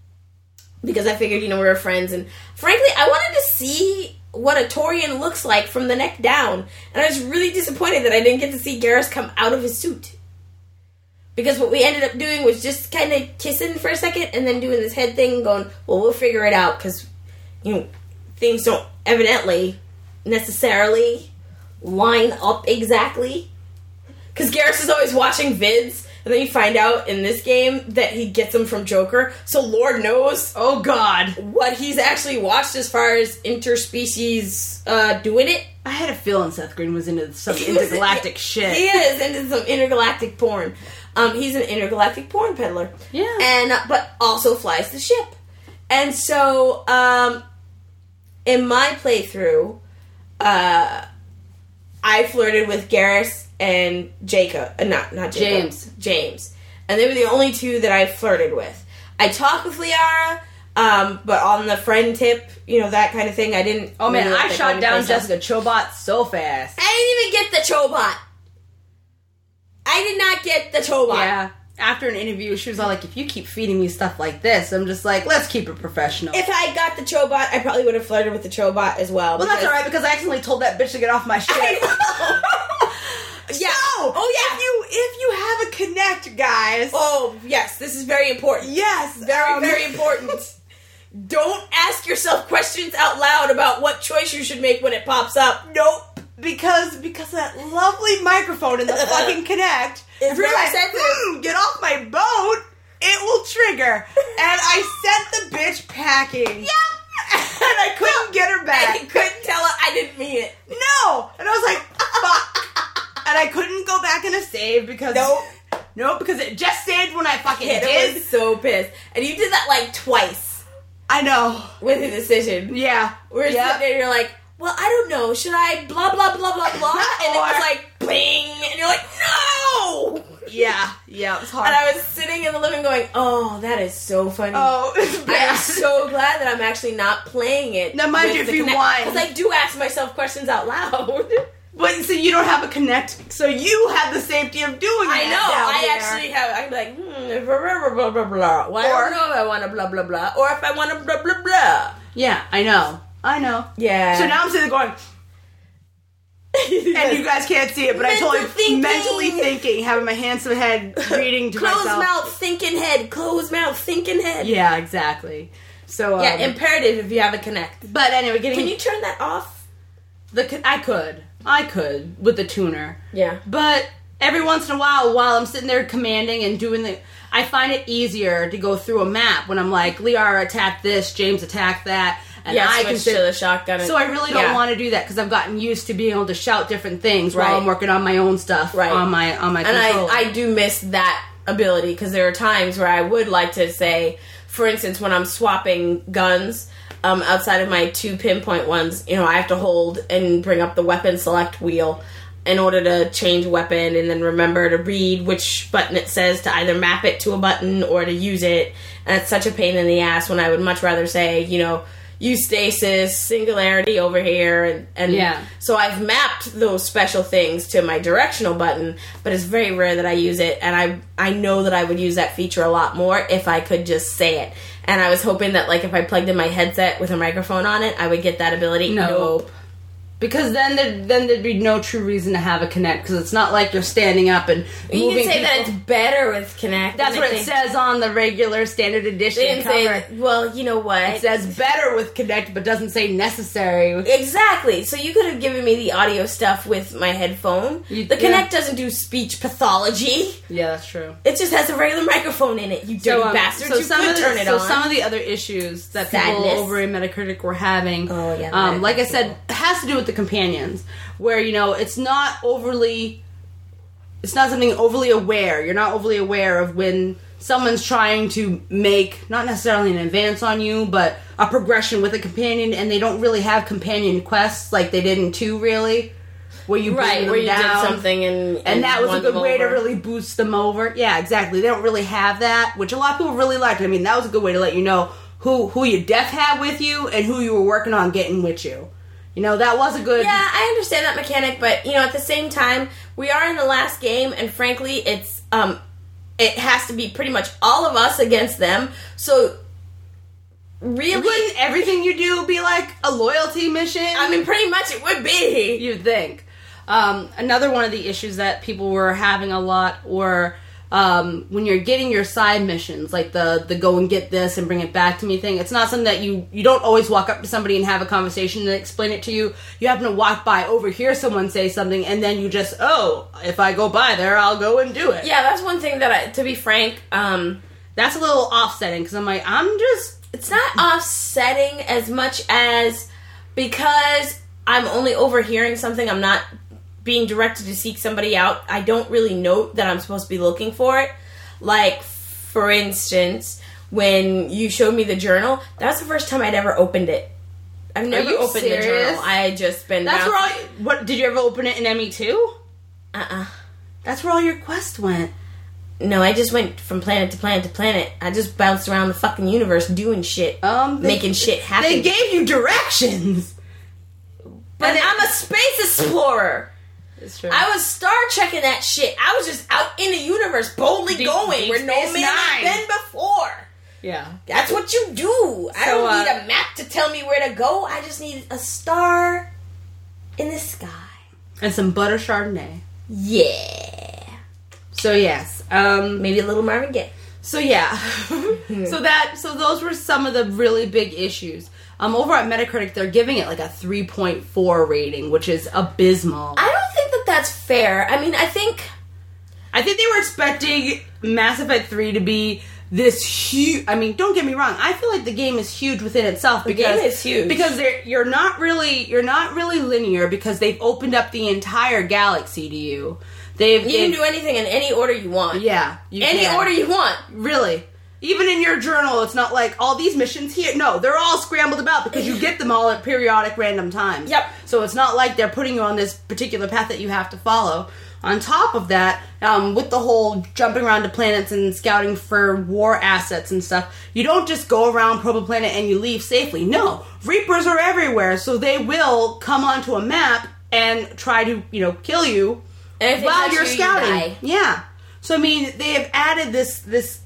Because I figured, you know, we were friends. And frankly, I wanted to see what a Torian looks like from the neck down. And I was really disappointed that I didn't get to see Garrus come out of his suit. Because what we ended up doing was just kind of kissing for a second and then doing this head thing and going, well, we'll figure it out because, you know, things don't evidently necessarily line up exactly. Because Garrus is always watching vids, and then you find out in this game that he gets them from Joker, so Lord knows Oh, God. what he's actually watched as far as interspecies uh, doing it. I had a feeling Seth Green was into some He was- intergalactic shit. He is into some intergalactic porn. Um, he's an intergalactic porn peddler. Yeah. And, uh, but also flies the ship. And so, um, in my playthrough, uh, I flirted with Garrus and Jacob. Uh, not, not Jacob. James. James. And they were the only two that I flirted with. I talked with Liara, um, but on the friend tip, you know, that kind of thing, I didn't... Oh, man, really I like shot going down anyplace else. Jessica Chobot so fast. I didn't even get the Chobot. I did not get the Chobot. Yeah. After an interview, she was all like, if you keep feeding me stuff like this, I'm just like, let's keep it professional. If I got the Chobot, I probably would have flirted with the Chobot as well. well, that's because- alright, because I accidentally told that bitch to get off my shit. I know. Yeah. So, Oh, yeah. If you, if you have a Connect, guys. Oh, yes. This is very important. Yes. Very, um, very important. Don't ask yourself questions out loud about what choice you should make when it pops up. Nope. Because, because that lovely microphone in the fucking Connect, It's if you're very like, sensitive. "Hmm, get off my boat, it will trigger. And I sent the bitch packing. Yep. And I couldn't get her back. I couldn't tell her I didn't mean it. No! And I was like, fuck. And I couldn't go back in a save because... Nope. Nope, because it just saved when I fucking Kid did. was so pissed. And you did that like twice I know. with a decision. Yeah. We're Yep. sitting there and you're like, well, I don't know. Should I blah, blah, blah, blah, blah? And it was Or- like, bling. And you're like, no! Yeah. Yeah, it was hard. And I was sitting in the living going, oh, that is so funny. Oh, it's I bad. am so glad that I'm actually not playing it. Now, mind you, if you whine- Because I do ask myself questions out loud. But so you don't have a Connect, so you have the safety of doing I that know. down I there. actually have. I'm like, hmm, blah, blah, blah, blah, blah. Well, I Or- don't know if I want to blah, blah, blah. Or if I want to blah, blah, blah. Yeah, I know. I know. Yeah. So now I'm sitting there going, and you guys can't see it, but Mental I totally thinking. mentally thinking, having my hands to the head, reading to Closed myself. mouth, thinking head. Closed mouth, thinking head. Yeah, exactly. So um, Yeah, imperative if you have a Connect. but anyway, getting Can you turn that off? the con- I could, I could with the tuner, Yeah. but every once in a while, while I'm sitting there commanding and doing the, I find it easier to go through a map when I'm like, Liara attacked this, James attacked that, and yeah, I switch consider to the shotgun. so I really don't yeah. want to do that because I've gotten used to being able to shout different things Right. while I'm working on my own stuff Right. on my on my and controller. I, I do miss that ability because there are times where I would like to say, for instance, when I'm swapping guns um, outside of my two pinpoint ones, you know, I have to hold and bring up the weapon select wheel in order to change weapon and then remember to read which button it says to either map it to a button or to use it. And it's such a pain in the ass when I would much rather say, you know, use stasis, singularity over here. And, and Yeah. so I've mapped those special things to my directional button, but it's very rare that I use it. And I I know that I would use that feature a lot more if I could just say it. And I was hoping that, like, if I plugged in my headset with a microphone on it, I would get that ability. No. Nope. Because then there, then there'd be no true reason to have a Kinect because it's not like you're standing up and You moving can say that people. it's better with Kinect. That's than what if it they- says on the regular standard edition They didn't cover. say, well, you know what? It says better with Kinect, but doesn't say necessary. Exactly. So you could have given me the audio stuff with my headphone. You- the yeah. Kinect doesn't do speech pathology. Yeah, that's true. It just has a regular microphone in it. You dirty um, bastards. so you some could of the, turn it so on. some of the other issues that Sadness. people over in Metacritic were having, Oh, yeah, um, like I Metacritic said, it has to do with the companions, where you know it's not overly, it's not something overly aware. You're not overly aware of when someone's trying to make not necessarily an advance on you, but a progression with a companion, and they don't really have companion quests like they did in two, really. Where you bring right, them where you down, did something and, and, and that was a won good them way to over. really boost them over. Yeah, exactly. They don't really have that, which a lot of people really liked. I mean, that was a good way to let you know who who your death had with you and who you were working on getting with you. You know, that was a good. Yeah, I understand that mechanic, but you know, at the same time, we are in the last game, and frankly, it's um, it has to be pretty much all of us against them. So, really, Wouldn't everything you do be like a loyalty mission? I mean, pretty much it would be. You'd think. Um, another one of the issues that people were having a lot were um, when you're getting your side missions, like the the go and get this and bring it back to me thing. It's not something that you you don't always walk up to somebody and have a conversation and explain it to you. You happen to walk by, overhear someone say something, and then you just, oh, if I go by there, I'll go and do it. Yeah, that's one thing that I, to be frank, um, That's a little offsetting because I'm like, I'm just. it's not offsetting as much as because I'm only overhearing something, I'm not being directed to seek somebody out. I don't really note that I'm supposed to be looking for it. Like, for instance, when you showed me the journal, that was the first time I'd ever opened it. I've never you opened serious? the journal. I had just been. That's where all. bouncing- What did you ever open it in M E two? Uh-uh. That's where all your quests went. No, I just went from planet to planet to planet. I just bounced around the fucking universe doing shit. Um, they- making shit happen. They gave you directions. But it- I'm a space explorer. It's true. I was Star Trekking that shit. I was just out in the universe, boldly Deep- going Deep where no Space man Nine. has been before. Yeah. That's what you do. I So, don't uh, need a map to tell me where to go. I just need a star in the sky. And some butter Chardonnay. Yeah. So yes. Um Maybe a little Marvin Gaye. so yeah. so that so those were some of the really big issues. Um over at Metacritic they're giving it like a three point four rating, which is abysmal. I don't think that that's fair. I mean, I think... I think they were expecting Mass Effect three to be this huge. I mean, don't get me wrong. I feel like the game is huge within itself The because game is huge. because they're, you're not really you're not really linear because they've opened up the entire galaxy to you. They've You can they've- do anything in any order you want. yeah, you Any can. order you want. Really. Even in your journal, it's not like all these missions here. No, they're all scrambled about because you get them all at periodic random times. Yep. So it's not like they're putting you on this particular path that you have to follow. On top of that, um, with the whole jumping around to planets and scouting for war assets and stuff, you don't just go around, probe a planet, and you leave safely. No. Reapers are everywhere, so they will come onto a map and try to, you know, kill you And if they while touch you're you, you scouting. die. Yeah. So I mean, they have added this this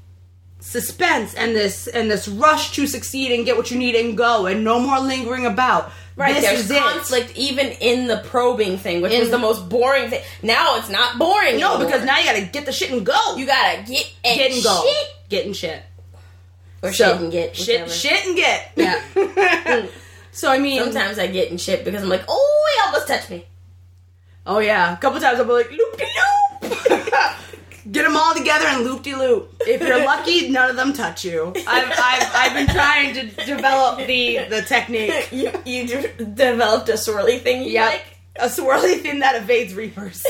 suspense and this and this rush to succeed and get what you need and go, and no more lingering about. Right, This there's is it. conflict even in the probing thing, which In- was the most boring thing. Now it's not boring No, anymore. because now you gotta get the shit and go. you gotta get and get and go. shit. Get and shit. Or So, shit and get. Shit, whichever. shit and get. Yeah. So I mean, Sometimes I get in shit because I'm like, oh, he almost touched me. oh yeah, a couple times I'll be like, loop de loop. Get him them all together and loop-de-loop. If you're lucky, none of them touch you. I've, I've, I've been trying to develop the, the technique. You, you de- developed a swirly thing you Yep. like? A swirly thing that evades reapers.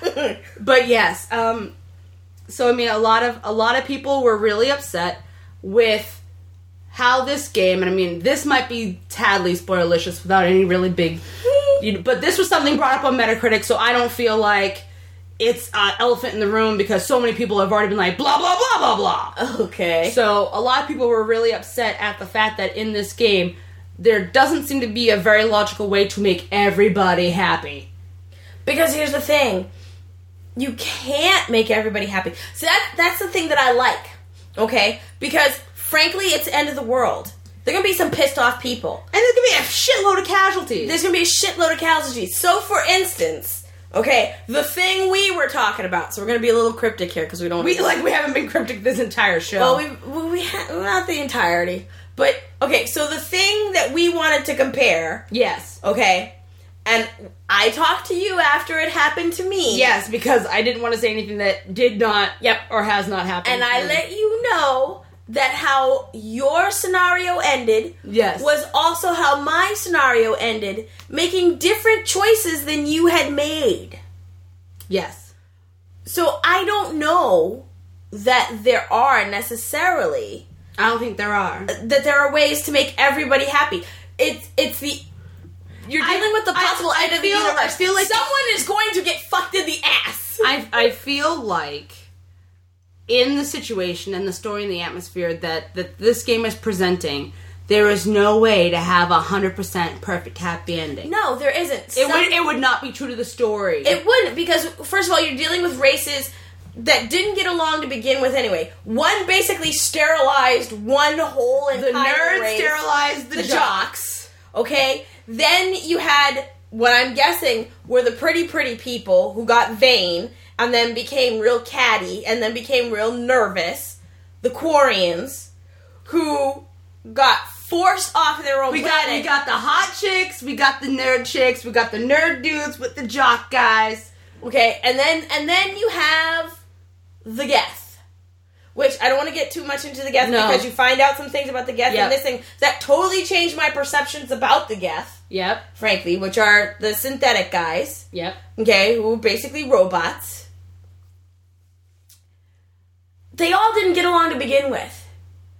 But yes, um, so I mean, a lot of a lot of people were really upset with how this game, and I mean, this might be tadly spoilerlicious without any really big, you know, but this was something brought up on Metacritic, so I don't feel like it's an elephant in the room because so many people have already been like, blah, blah, blah, blah, blah. Okay. So a lot of people were really upset at the fact that in this game, there doesn't seem to be a very logical way to make everybody happy. Because here's the thing. You can't make everybody happy. So that, that's the thing that I like. Okay? Because, frankly, it's the end of the world. There are going to be some pissed off people. And there's going to be a shitload of casualties. There's going to be a shitload of casualties. So, for instance, okay, the thing we were talking about. So we're going to be a little cryptic here because we don't... We, like, we haven't been cryptic this entire show. Well, we, well, we ha- not the entirety. But, okay, so the thing that we wanted to compare... Yes. Okay, and I talked to you after it happened to me. Yes, because I didn't want to say anything that did not... Yep. Or has not happened. And I let you know that how your scenario ended Yes. was also how my scenario ended, making different choices than you had made. Yes. So I don't know that there are necessarily... I don't think there are. that there are ways to make everybody happy. It's it's the you're dealing I- with the possible I- I end of the feel- universe. I feel like- someone is going to get fucked in the ass. I I feel like in the situation and the story and the atmosphere that, that this game is presenting, there is no way to have a hundred percent perfect happy ending. No, there isn't. It Some- would it would not be true to the story. It wouldn't, because first of all, you're dealing with races that didn't get along to begin with anyway. One basically sterilized one whole the entire nerds race. sterilized the, the jocks. jocks. Okay? Then you had what I'm guessing were the pretty, pretty people who got vain and then became real catty and then became real nervous. The Quarians, who got forced off their own We got planet. we got the hot chicks, we got the nerd chicks, we got the nerd dudes with the jock guys. Okay, and then and then you have the Geth, which I don't want to get too much into the Geth No. because you find out some things about the Geth Yep. in this thing that totally changed my perceptions about the Geth, Yep. frankly, which are the synthetic guys, Yep. okay, who are basically robots. They all didn't get along to begin with.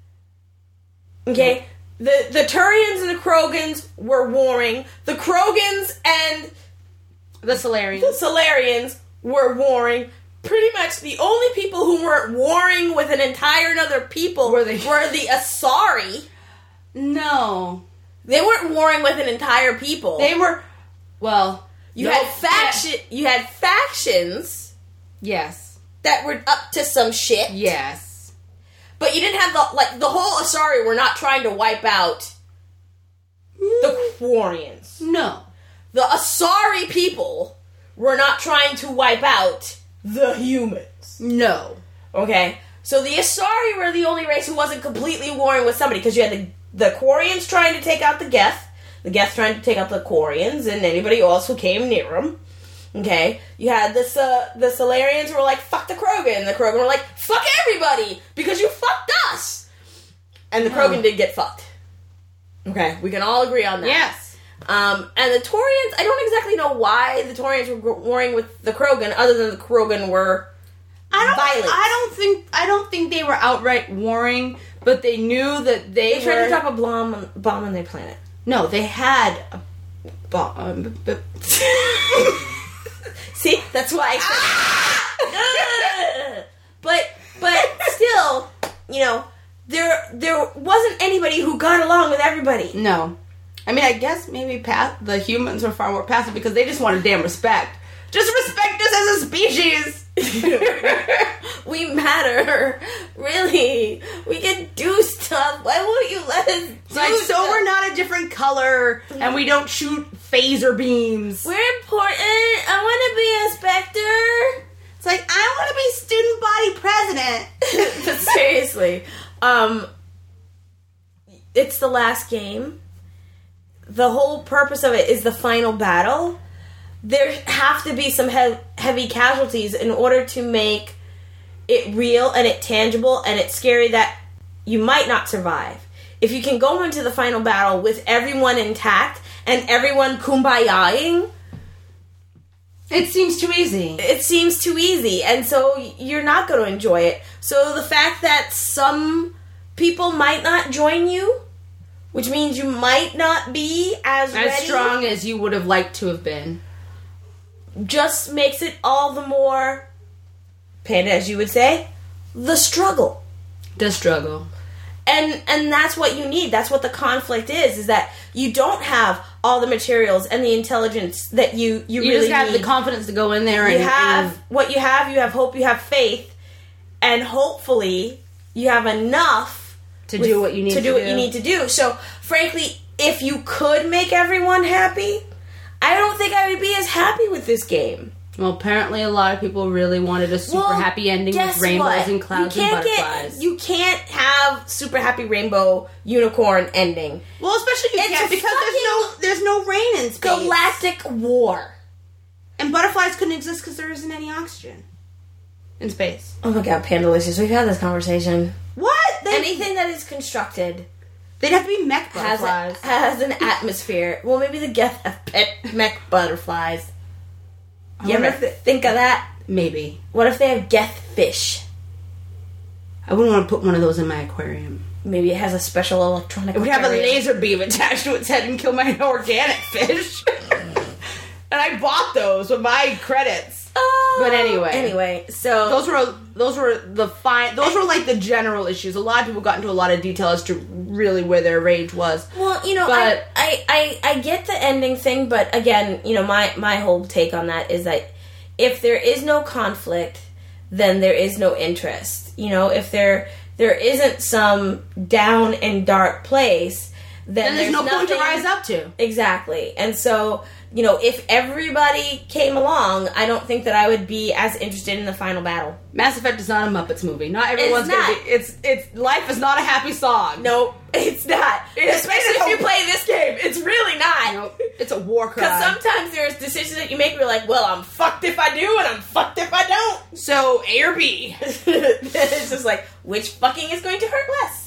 Okay? The the Turians and the Krogans were warring. The Krogans and The Solarians. the Solarians were warring. Pretty much the only people who weren't warring with an entire other people Were the- were the Asari. No. They weren't warring with an entire people. They were well you no, had faction you had factions Yes. that were up to some shit. Yes. But you didn't have the like the whole Asari were not trying to wipe out the Quarians. No. The Asari people were not trying to wipe out the humans. No. Okay? So the Asari were the only race who wasn't completely warring with somebody, because you had the, the Quarians trying to take out the Geth, the Geth trying to take out the Quarians, and anybody else who came near them. Okay? You had this, uh, the Solarians who were like, fuck the Krogan, and the Krogan were like, fuck everybody, because you fucked us! And the No. Krogan did get fucked. Okay? We can all agree on that. Yes. Um, and the Taurians, I don't exactly know why the Taurians were warring with the Krogan, other than the Krogan were I don't violent. I don't think I don't think they were outright warring, but they knew that they, They tried were to drop a bomb, bomb on their planet. No, they had a bomb. Um, b- b- See? That's why I said But, but still, you know, there there wasn't anybody who got along with everybody. no. I mean, I guess maybe pa- the humans are far more passive because they just wanted damn respect. Just respect us as a species. We matter. Really. We can do stuff. Why won't you let us do It's like, so stuff? we're not a different color, and we don't shoot phaser beams. We're important. I want to be a Spectre. It's like, I want to be student body president. But seriously, um, it's the last game. The whole purpose of it is the final battle. There have to be some he- heavy casualties in order to make it real and it tangible and it's scary that you might not survive. If you can go into the final battle with everyone intact and everyone kumbayaing, it seems too easy. It seems too easy, and so you're not going to enjoy it. So the fact that some people might not join you, which means you might not be as, as ready, strong as you would have liked to have been, just makes it all the more, Panda, as you would say, the struggle. The struggle. And and that's what you need. That's what the conflict is, is that you don't have all the materials and the intelligence that you, you, you really just have need. the confidence to go in there You and... have and what you have, you have hope, you have faith, and hopefully you have enough to with, do what you need to, to do do. what you need to do. So, frankly, if you could make everyone happy, I don't think I would be as happy with this game. Well, apparently a lot of people really wanted a super Well, happy ending with guess rainbows what? and clouds you and can't butterflies. Get, you can't have super happy rainbow unicorn ending. Well, especially you It's can't because there's no there's no rain in space. Galactic war. And butterflies couldn't exist because there isn't any oxygen in space. Oh my god, Pandalicious, we've had this conversation. What? They, Anything that is constructed they'd have to be mech has, butterflies. a, has an atmosphere. Well, maybe the Geth have pet mech butterflies. You wonder ever if they- think of that? Maybe. What if they have Geth fish? I wouldn't want to put one of those in my aquarium. Maybe it has a special electronic. It would have a aquarium. laser beam attached to its head and kill my organic fish. And I bought those with my credits. Oh. But anyway. Anyway, so Those were those were the fine. Those were like the general issues. A lot of people got into a lot of detail as to really where their rage was. Well, you know, But- I, I, I, I get the ending thing, but again, you know, my, my whole take on that is that if there is no conflict, then there is no interest. You know, if there there isn't some down and dark place, then, And there's, no nothing, point to rise up to. Exactly. And so, you know, if everybody came along, I don't think that I would be as interested in the final battle. Mass Effect is not a Muppets movie. Not everyone's not. gonna be. It's it's life is not a happy song. Nope, it's not. It's- Especially it's if you a- play this game. It's really not. Nope. It's a war cry. Because sometimes there's decisions that you make where you're like, well, I'm fucked if I do and I'm fucked if I don't. So A or B. It's just like, which fucking is going to hurt less?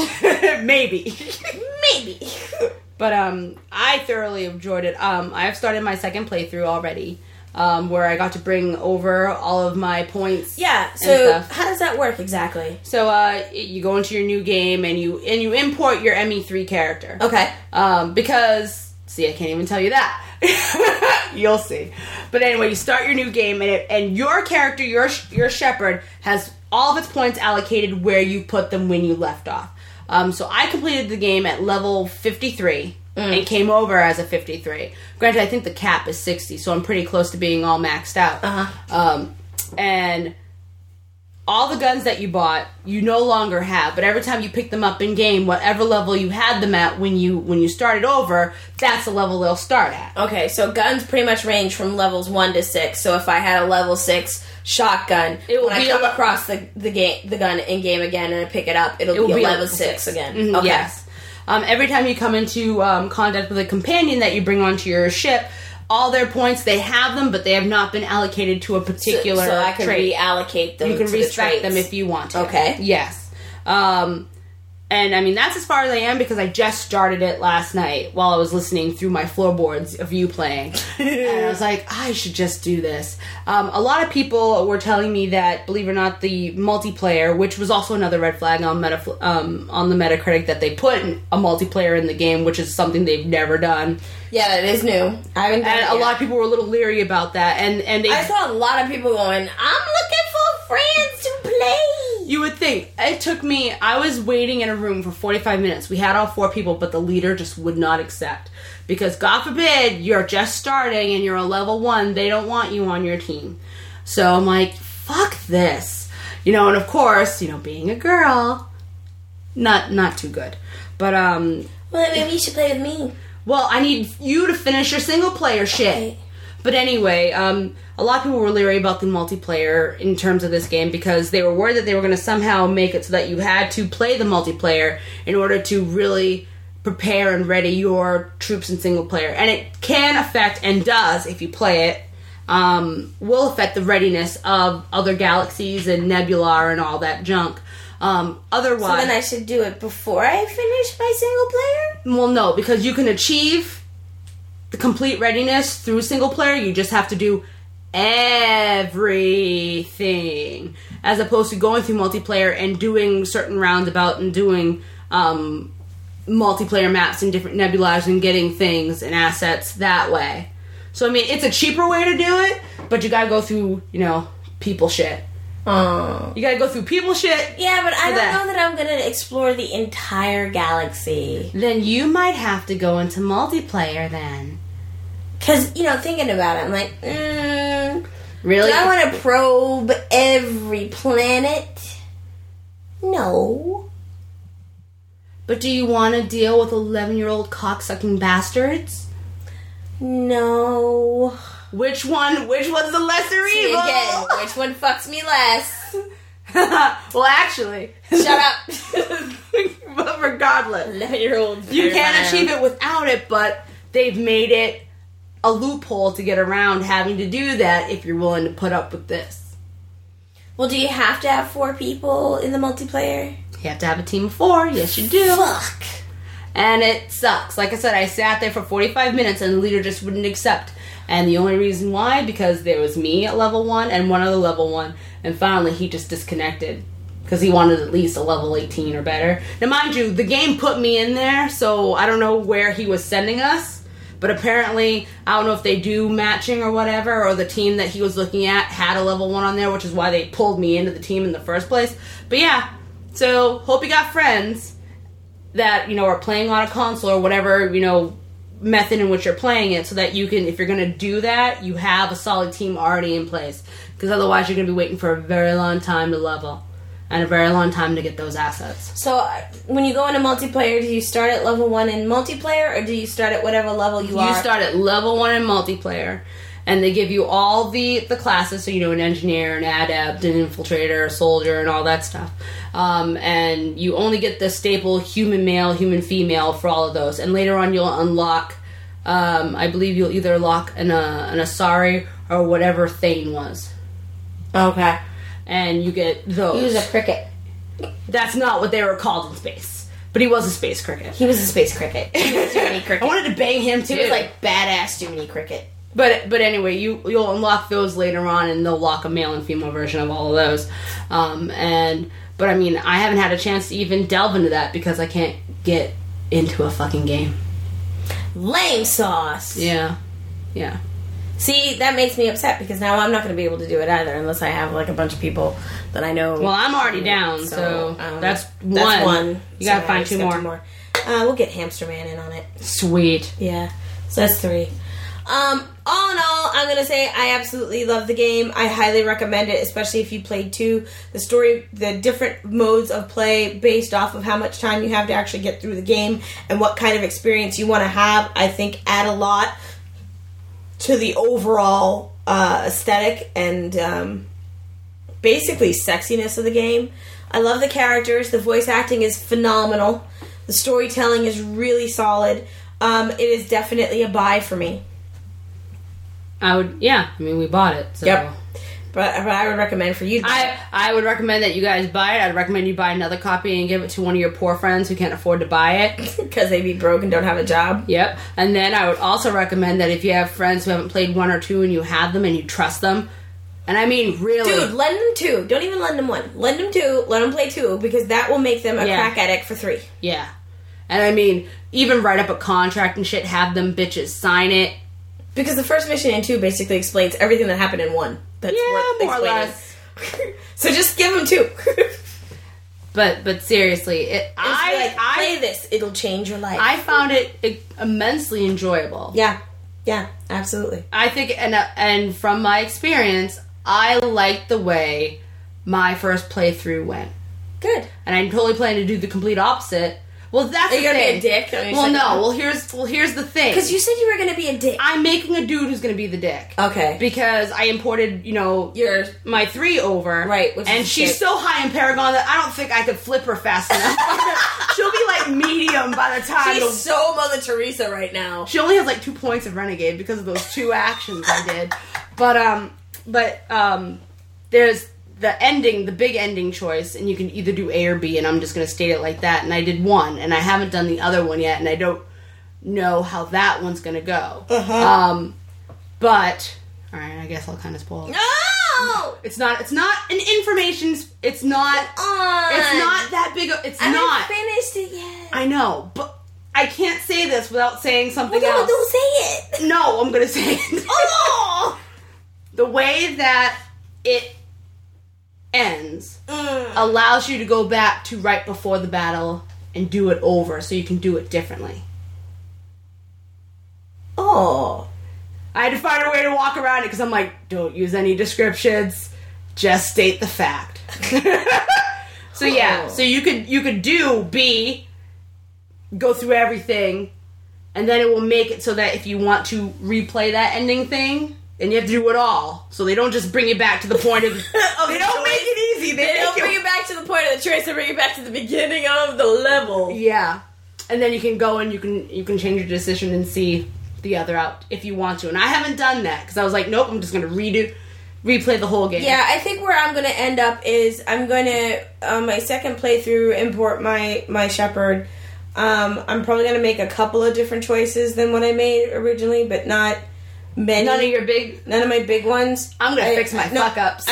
Maybe. Maybe. But um, I thoroughly enjoyed it. Um, I've started my second playthrough already, um, where I got to bring over all of my points. Yeah, and so stuff. how does that work exactly? So uh, you go into your new game and you and you import your M E three character. Okay. Um, because see, I can't even tell you that. You'll see. But anyway, you start your new game and it, and your character, your your shepherd, has all of its points allocated where you put them when you left off. Um, so I completed the game at level fifty-three Mm. and came over as a fifty-three. Granted, I think the cap is sixty, so I'm pretty close to being all maxed out. Uh-huh. Um, and all the guns that you bought, you no longer have. But every time you pick them up in game, whatever level you had them at when you when you started over, that's the level they'll start at. Okay, so guns pretty much range from levels one to six. So if I had a level six shotgun, It will when be I come a- across the the game the gun in game again and I pick it up, it'll, It will be, be a a level level six, six. again. Mhm, Okay. Yes. Um, every time you come into um, contact with a companion that you bring onto your ship, all their points, they have them, but they have not been allocated to a particular so, so I can trait. reallocate them. You can to the respect them traits. if you want to. Okay. Yes. Um, and I mean, that's as far as I am because I just started it last night while I was listening through my floorboards of you playing. And I was like, I should just do this. Um, a lot of people were telling me that, believe it or not, the multiplayer, which was also another red flag on Meta, um, on the Metacritic, that they put a multiplayer in the game, which is something they've never done. Yeah, it is new. I haven't done And it a yet. lot of people were a little leery about that. And, and they I saw a lot of people going, I'm looking for friends to play. You would think. It took me, I was waiting in a room for forty-five minutes. We had all four people, but the leader just would not accept. Because God forbid, you're just starting and you're a level one, they don't want you on your team. So I'm like, fuck this. You know, and of course, you know, being a girl, not not too good. But, um... Well, maybe you should play with me. Well, I need you to finish your single player shit. Okay. But anyway, um, a lot of people were leery about the multiplayer in terms of this game because they were worried that they were going to somehow make it so that you had to play the multiplayer in order to really prepare and ready your troops in single player. And it can affect, and does, if you play it, um, will affect the readiness of other galaxies and nebula and all that junk. Um, otherwise, so then I should do it before I finish my single player? Well, no, because you can achieve the complete readiness through single player. You just have to do everything, as opposed to going through multiplayer and doing certain roundabout and doing um, multiplayer maps and different nebulas and getting things and assets that way. So, I mean, it's a cheaper way to do it, but you gotta go through, you know, people shit. Oh. You gotta go through people shit. Yeah, but I don't that. know that I'm gonna explore the entire galaxy. Then you might have to go into multiplayer then. Because, you know, thinking about it, I'm like, mm, Really? do I want to probe every planet? No. But do you want to deal with eleven-year-old cocksucking bastards? No. Which one? Which one's the lesser See, evil? again, which one fucks me less? Well, actually, Shut up. but regardless, eleven-year-old. you can't achieve it without it. But they've made it a loophole to get around having to do that if you're willing to put up with this. Well, do you have to have four people in the multiplayer? You have to have a team of four. Yes, you do. Fuck. And it sucks. Like I said, I sat there for forty-five minutes and the leader just wouldn't accept. And the only reason why, because there was me at level one and one other level one. And finally, he just disconnected. Because he wanted at least a level eighteen or better. Now, mind you, the game put me in there, so I don't know where he was sending us. But apparently, I don't know if they do matching or whatever, or the team that he was looking at had a level one on there, which is why they pulled me into the team in the first place. But yeah, so hope you got friends that, you know, are playing on a console or whatever, you know, method in which you're playing it, so that you can, if you're going to do that, you have a solid team already in place. Because otherwise you're going to be waiting for a very long time to level. And a very long time to get those assets. So, uh, when you go into multiplayer, do you start at level one in multiplayer, or do you start at whatever level you, you are? You start at level one in multiplayer. And they give you all the, the classes, so you know, an engineer, an adept, an infiltrator, a soldier, and all that stuff. Um, and you only get the staple human male, human female for all of those. And later on you'll unlock, um, I believe you'll either unlock an, uh, an Asari or whatever Thane was. Okay. And you get those. He was a cricket. That's not what they were called in space. But he was a space cricket. He was a space cricket. He was Jiminy Cricket. I wanted to bang him too. He was like badass Jiminy Cricket. But but anyway, you you'll unlock those later on, and they'll lock a male and female version of all of those. Um, and but I mean, I haven't had a chance to even delve into that because I can't get into a fucking game. Lame sauce. Yeah, yeah. See, that makes me upset because now I'm not going to be able to do it either unless I have like a bunch of people that I know. Well, I'm already down, so, so um, that's one. That's one. You gotta so find two more. two more. Uh, we'll get Hamster Man in on it. Sweet. Yeah. So that's three. Um, all in all, I'm going to say I absolutely love the game. I highly recommend it, especially if you played two. The story, the different modes of play based off of how much time you have to actually get through the game and what kind of experience you want to have, I think add a lot to the overall uh, aesthetic and um, basically sexiness of the game. I love the characters. The voice acting is phenomenal. The storytelling is really solid. Um, it is definitely a buy for me. I would, yeah. I mean, we bought it. So. Yep. But, but I would recommend for you to buy I, it. I would recommend that you guys buy it. I'd recommend you buy another copy and give it to one of your poor friends who can't afford to buy it. Because they be broke and don't have a job. Yep. And then I would also recommend that if you have friends who haven't played one or two and you have them and you trust them, and I mean really... Dude, lend them two. Don't even lend them one. Lend them two. Let them play two because that will make them a Yeah. crack addict for three. Yeah. And I mean, even write up a contract and shit, have them bitches sign it. Because the first mission in two basically explains everything that happened in one. That's Yeah, worth more or explaining. So just give them two. But but seriously, it, I, like, play I this. It'll change your life. I found it immensely enjoyable. Yeah. Yeah, absolutely. I think, and uh, and from my experience, I liked the way my first playthrough went. Good. And I'm totally planning to do the complete opposite. Well, that's Are you the gonna thing. be a dick? I mean, Well, like- no. Well, here's well here's the thing. Because you said you were going to be a dick. I'm making a dude who's going to be the dick. Okay. Because I imported, you know, Your my three over. Right, which and is she's shit. so high in Paragon that I don't think I could flip her fast enough. She'll be like medium by the time. She's the, so Mother Teresa right now. she only has like two points of Renegade because of those two actions I did. But um, but um, there's the ending, the big ending choice, and you can either do A or B, and I'm just going to state it like that. And I did one, and I haven't done the other one yet, and I don't know how that one's going to go. Uh-huh. Um, but all right, I guess I'll kind of spoil it. No, It's not. It's not an information. It's not. on. It's not that big. Of, it's I not. haven't finished it yet. I know, but I can't say this without saying something Well, no, else. don't say it. No, I'm gonna say it. Oh, The way that it ends mm. allows you to go back to right before the battle and do it over, so you can do it differently. oh. I had to find a way to walk around it because I'm like, don't use any descriptions, just state the fact. So yeah, Oh. so you could you could do B, go through everything, and then it will make it so that if you want to replay that ending thing, then you have to do it all. So they don't just bring it back to the point of. Of they the don't choice. make it easy. They, They make don't it- bring it back to the point of the choice. They bring it back to the beginning of the level. Yeah, and then you can go and you can you can change your decision and see the other out if you want to. And I haven't done that because I was like, nope, I'm just gonna redo, replay the whole game. Yeah, I think where I'm going to end up is I'm going to, on my second playthrough, import my, my Shepherd. Um, I'm probably going to make a couple of different choices than what I made originally, but not many. None of your big. None of my big ones. I'm gonna I- fix my no, fuck ups.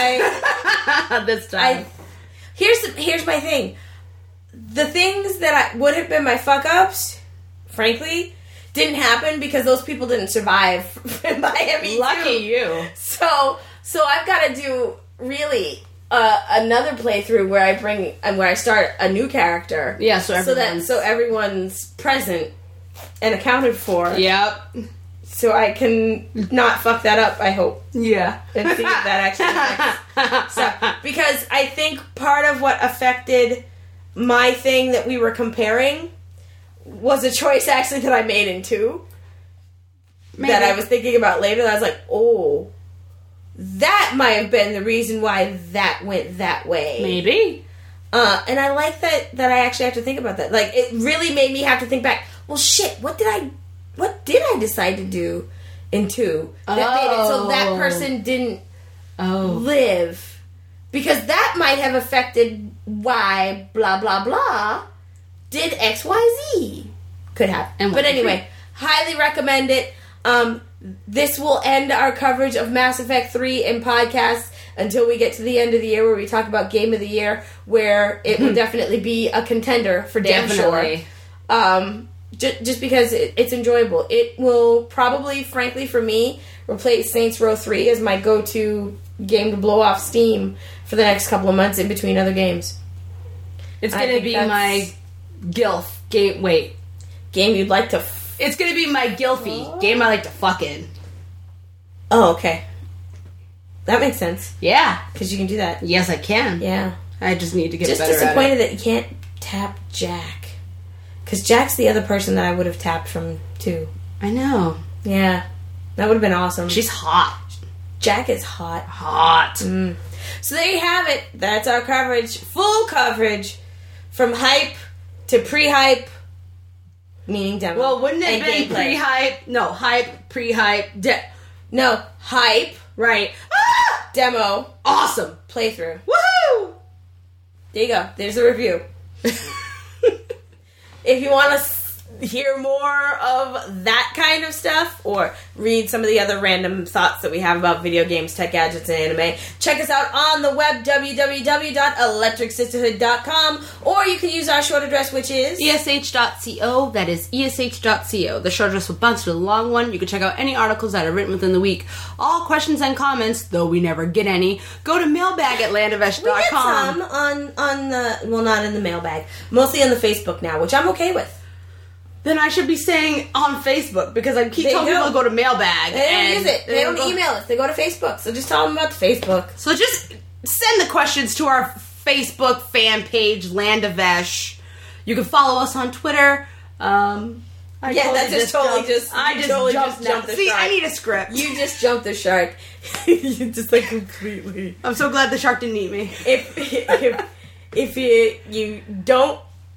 I, this I, time. here's the, here's my thing. The things that I, would have been my fuck ups, frankly, didn't happen because those people didn't survive in Miami too. Lucky you. So, so I've got to do really uh, another playthrough where I bring and where I start a new character. Yeah, so so that everyone's- so everyone's present and accounted for. Yep. So I can not fuck that up. I hope Yeah. and see if that actually affects stuff. Because I think part of what affected my thing that we were comparing was a choice actually that I made in two. Maybe. That I was thinking about later. That I was like, oh, that might have been the reason why that went that way. Maybe. Uh, and I like that that I actually have to think about that. Like, it really made me have to think back. Well, shit, what did I, what did I decide to do in two that made it so that Oh. person didn't Oh. live? Because that might have affected why blah blah blah did X Y Z could have. And But what- anyway, highly recommend it. Um, this will end our coverage of Mass Effect three in podcasts until we get to the end of the year where we talk about Game of the Year, where it will definitely be a contender for damn Definitely. sure. Um, just, just because it, it's enjoyable. It will probably, frankly, for me, replace Saints Row three as my go-to game to blow off steam for the next couple of months in between other games. It's I gonna think be that's- my Gilf game. Wait. Game you'd like to... F- It's gonna be my Gilfy game I like to fuck in. oh, okay. That makes sense. Yeah. Because you can do that. Yes, I can. Yeah. I just need to get Just better at disappointed it. that you can't tap Jack. Because Jack's the other person that I would have tapped from, too. I know. Yeah. That would have been awesome. She's hot. Jack is hot. Hot. Mm. So there you have it. That's our coverage. Full coverage. From hype to pre-hype. Meaning demo. Well, wouldn't it and have been gameplay. pre-hype? No, hype, pre-hype, de- No, hype, right. Ah! demo, Awesome. playthrough. Woohoo! There you go. There's the review. If you want to s- hear more of that kind of stuff or read some of the other random thoughts that we have about video games, tech gadgets, and anime, check us out on the web, w w w dot electric sisterhood dot com, or you can use our short address, which is... E S H dot co. That is E S H dot co. The short address with bunch to the long one. You can check out any articles that are written within the week. All questions and comments, though we never get any, go to mailbag at landovesh We dot get com. some on, on the... Well, not in the mailbag. Mostly on the Facebook now, which I'm okay with. Then I should be saying on Facebook because I keep They telling people don't. to go to mailbag. They don't and use it. They don't go- email us. They go to Facebook. So just tell them about the Facebook. So just send the questions to our Facebook fan page, Landovesh. You can follow us on Twitter. Um, I Yeah, totally that just totally jumped- just- I you just totally jumped just now. jumped the See, shark. I need a script. You just jumped the shark. You just like completely. I'm so glad the shark didn't eat me. If if if you you don't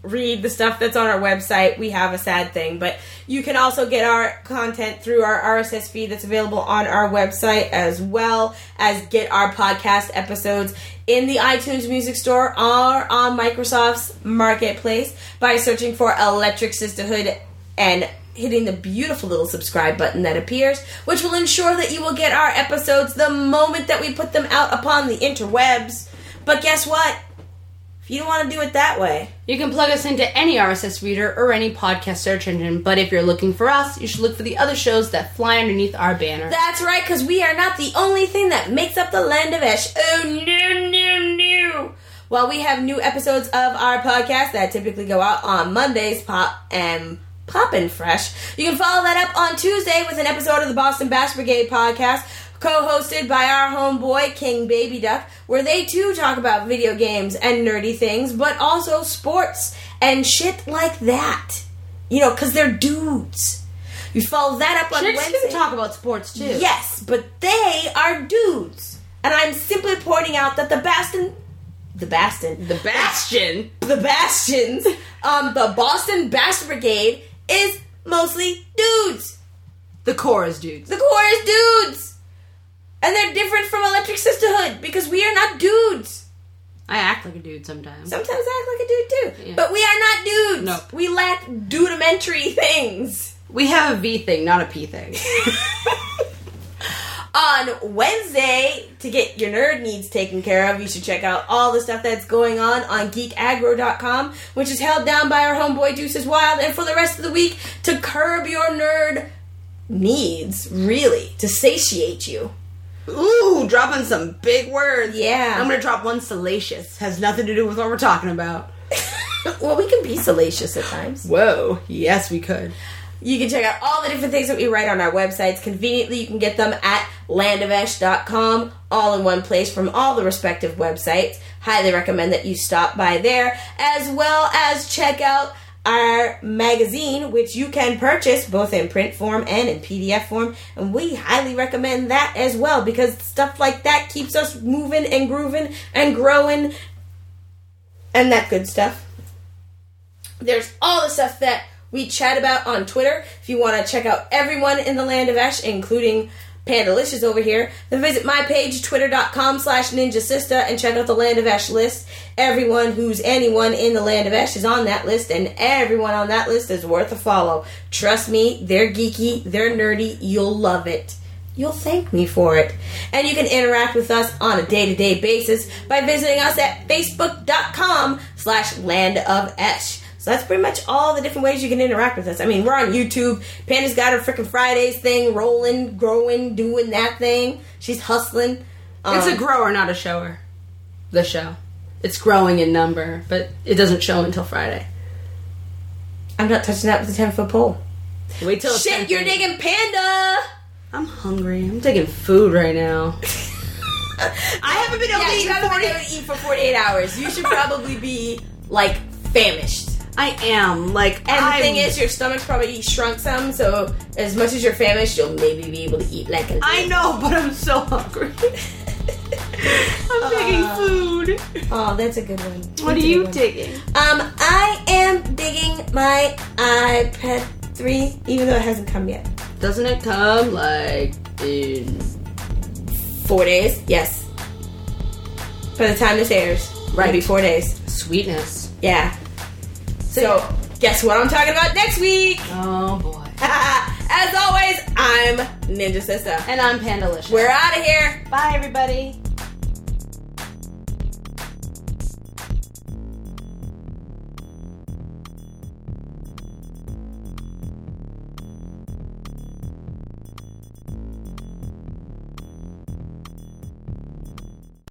read the stuff that's on our website, we have a sad thing. But you can also get our content through our R S S feed that's available on our website, as well as get our podcast episodes in the iTunes Music Store or on Microsoft's Marketplace by searching for Electric Sisterhood and hitting the beautiful little subscribe button that appears, which will ensure that you will get our episodes the moment that we put them out upon the interwebs. But guess what? If you don't want to do it that way, you can plug us into any R S S reader or any podcast search engine, but if you're looking for us, you should look for the other shows that fly underneath our banner. That's right, because we are not the only thing that makes up the land of Esh. Oh, no, no, no. Well, we have new episodes of our podcast that typically go out on Mondays, pop and poppin' fresh. You can follow that up on Tuesday with an episode of the Boston Bash Brigade podcast, co-hosted by our homeboy, King Baby Duck, where they too talk about video games and nerdy things, but also sports and shit like that. You know, because they're dudes. You follow that up on Chicks Wednesday. can talk about sports too. Yes, but they are dudes. And I'm simply pointing out that the Bastion... The Bastion. The Bastion. The Bastions. Um, the Boston Bash Brigade is mostly dudes. The core is dudes. The core is dudes. And they're different from Electric Sisterhood because we are not dudes. I act like a dude sometimes. Sometimes I act like a dude too. Yeah. But we are not dudes. No. We lack dudimentary things. We have a V thing, not a P thing. On Wednesday, to get your nerd needs taken care of, you should check out all the stuff that's going on on geek aggro dot com, which is held down by our homeboy Deuces Wild. And for the rest of the week, to curb your nerd needs, really, to satiate you. Ooh, dropping some big words. Yeah. I'm going to drop one salacious. Has nothing to do with what we're talking about. Well, we can be salacious at times. Whoa. Yes, we could. You can check out all the different things that we write on our websites. Conveniently, you can get them at land of esh dot com, all in one place from all the respective websites. Highly recommend that you stop by there, as well as check out our magazine, which you can purchase both in print form and in P D F form. And we highly recommend that as well, because stuff like that keeps us moving and grooving and growing and that good stuff. There's all the stuff that we chat about on Twitter. If you want to check out everyone in the Land of Esh, including Pandalicious over here, then visit my page, twitter.com slash ninja sister, and check out the Land of Esh list. Everyone who's anyone in the Land of Esh is on that list, and everyone on that list is worth a follow. Trust me, they're geeky, they're nerdy, you'll love it. You'll thank me for it. And you can interact with us on a day-to-day basis by visiting us at facebook.com slash Land of Esh. So that's pretty much all the different ways you can interact with us. I mean, we're on YouTube. Panda's got her freaking Fridays thing rolling, growing, doing that thing. She's hustling. Um, It's a grower, not a shower. The show. It's growing in number, but it doesn't show until Friday. I'm not touching that with a ten-foot pole. Wait till it's Shit, ten you're feet. digging Panda! I'm hungry. I'm taking food right now. I haven't been able Yeah, to eat you in haven't forty been able to eat for forty-eight hours. You should probably be, like, famished. I am. Like, And I'm, the thing is, your stomach's probably shrunk some, so as much as you're famished, you'll maybe be able to eat like a little. I know, but I'm so hungry. I'm digging Uh, food. Oh, that's a good one. What That's are a you good one. digging? Um, I am digging my iPad three, even though it hasn't come yet. Doesn't it come, like, in... Four days? Yes. By the time this airs. Right. It'll be four days. Sweetness. Yeah. So, guess what I'm talking about next week? Oh, boy. As always, I'm Ninja Sister. And I'm Pandalicious. We're out of here. Bye, everybody.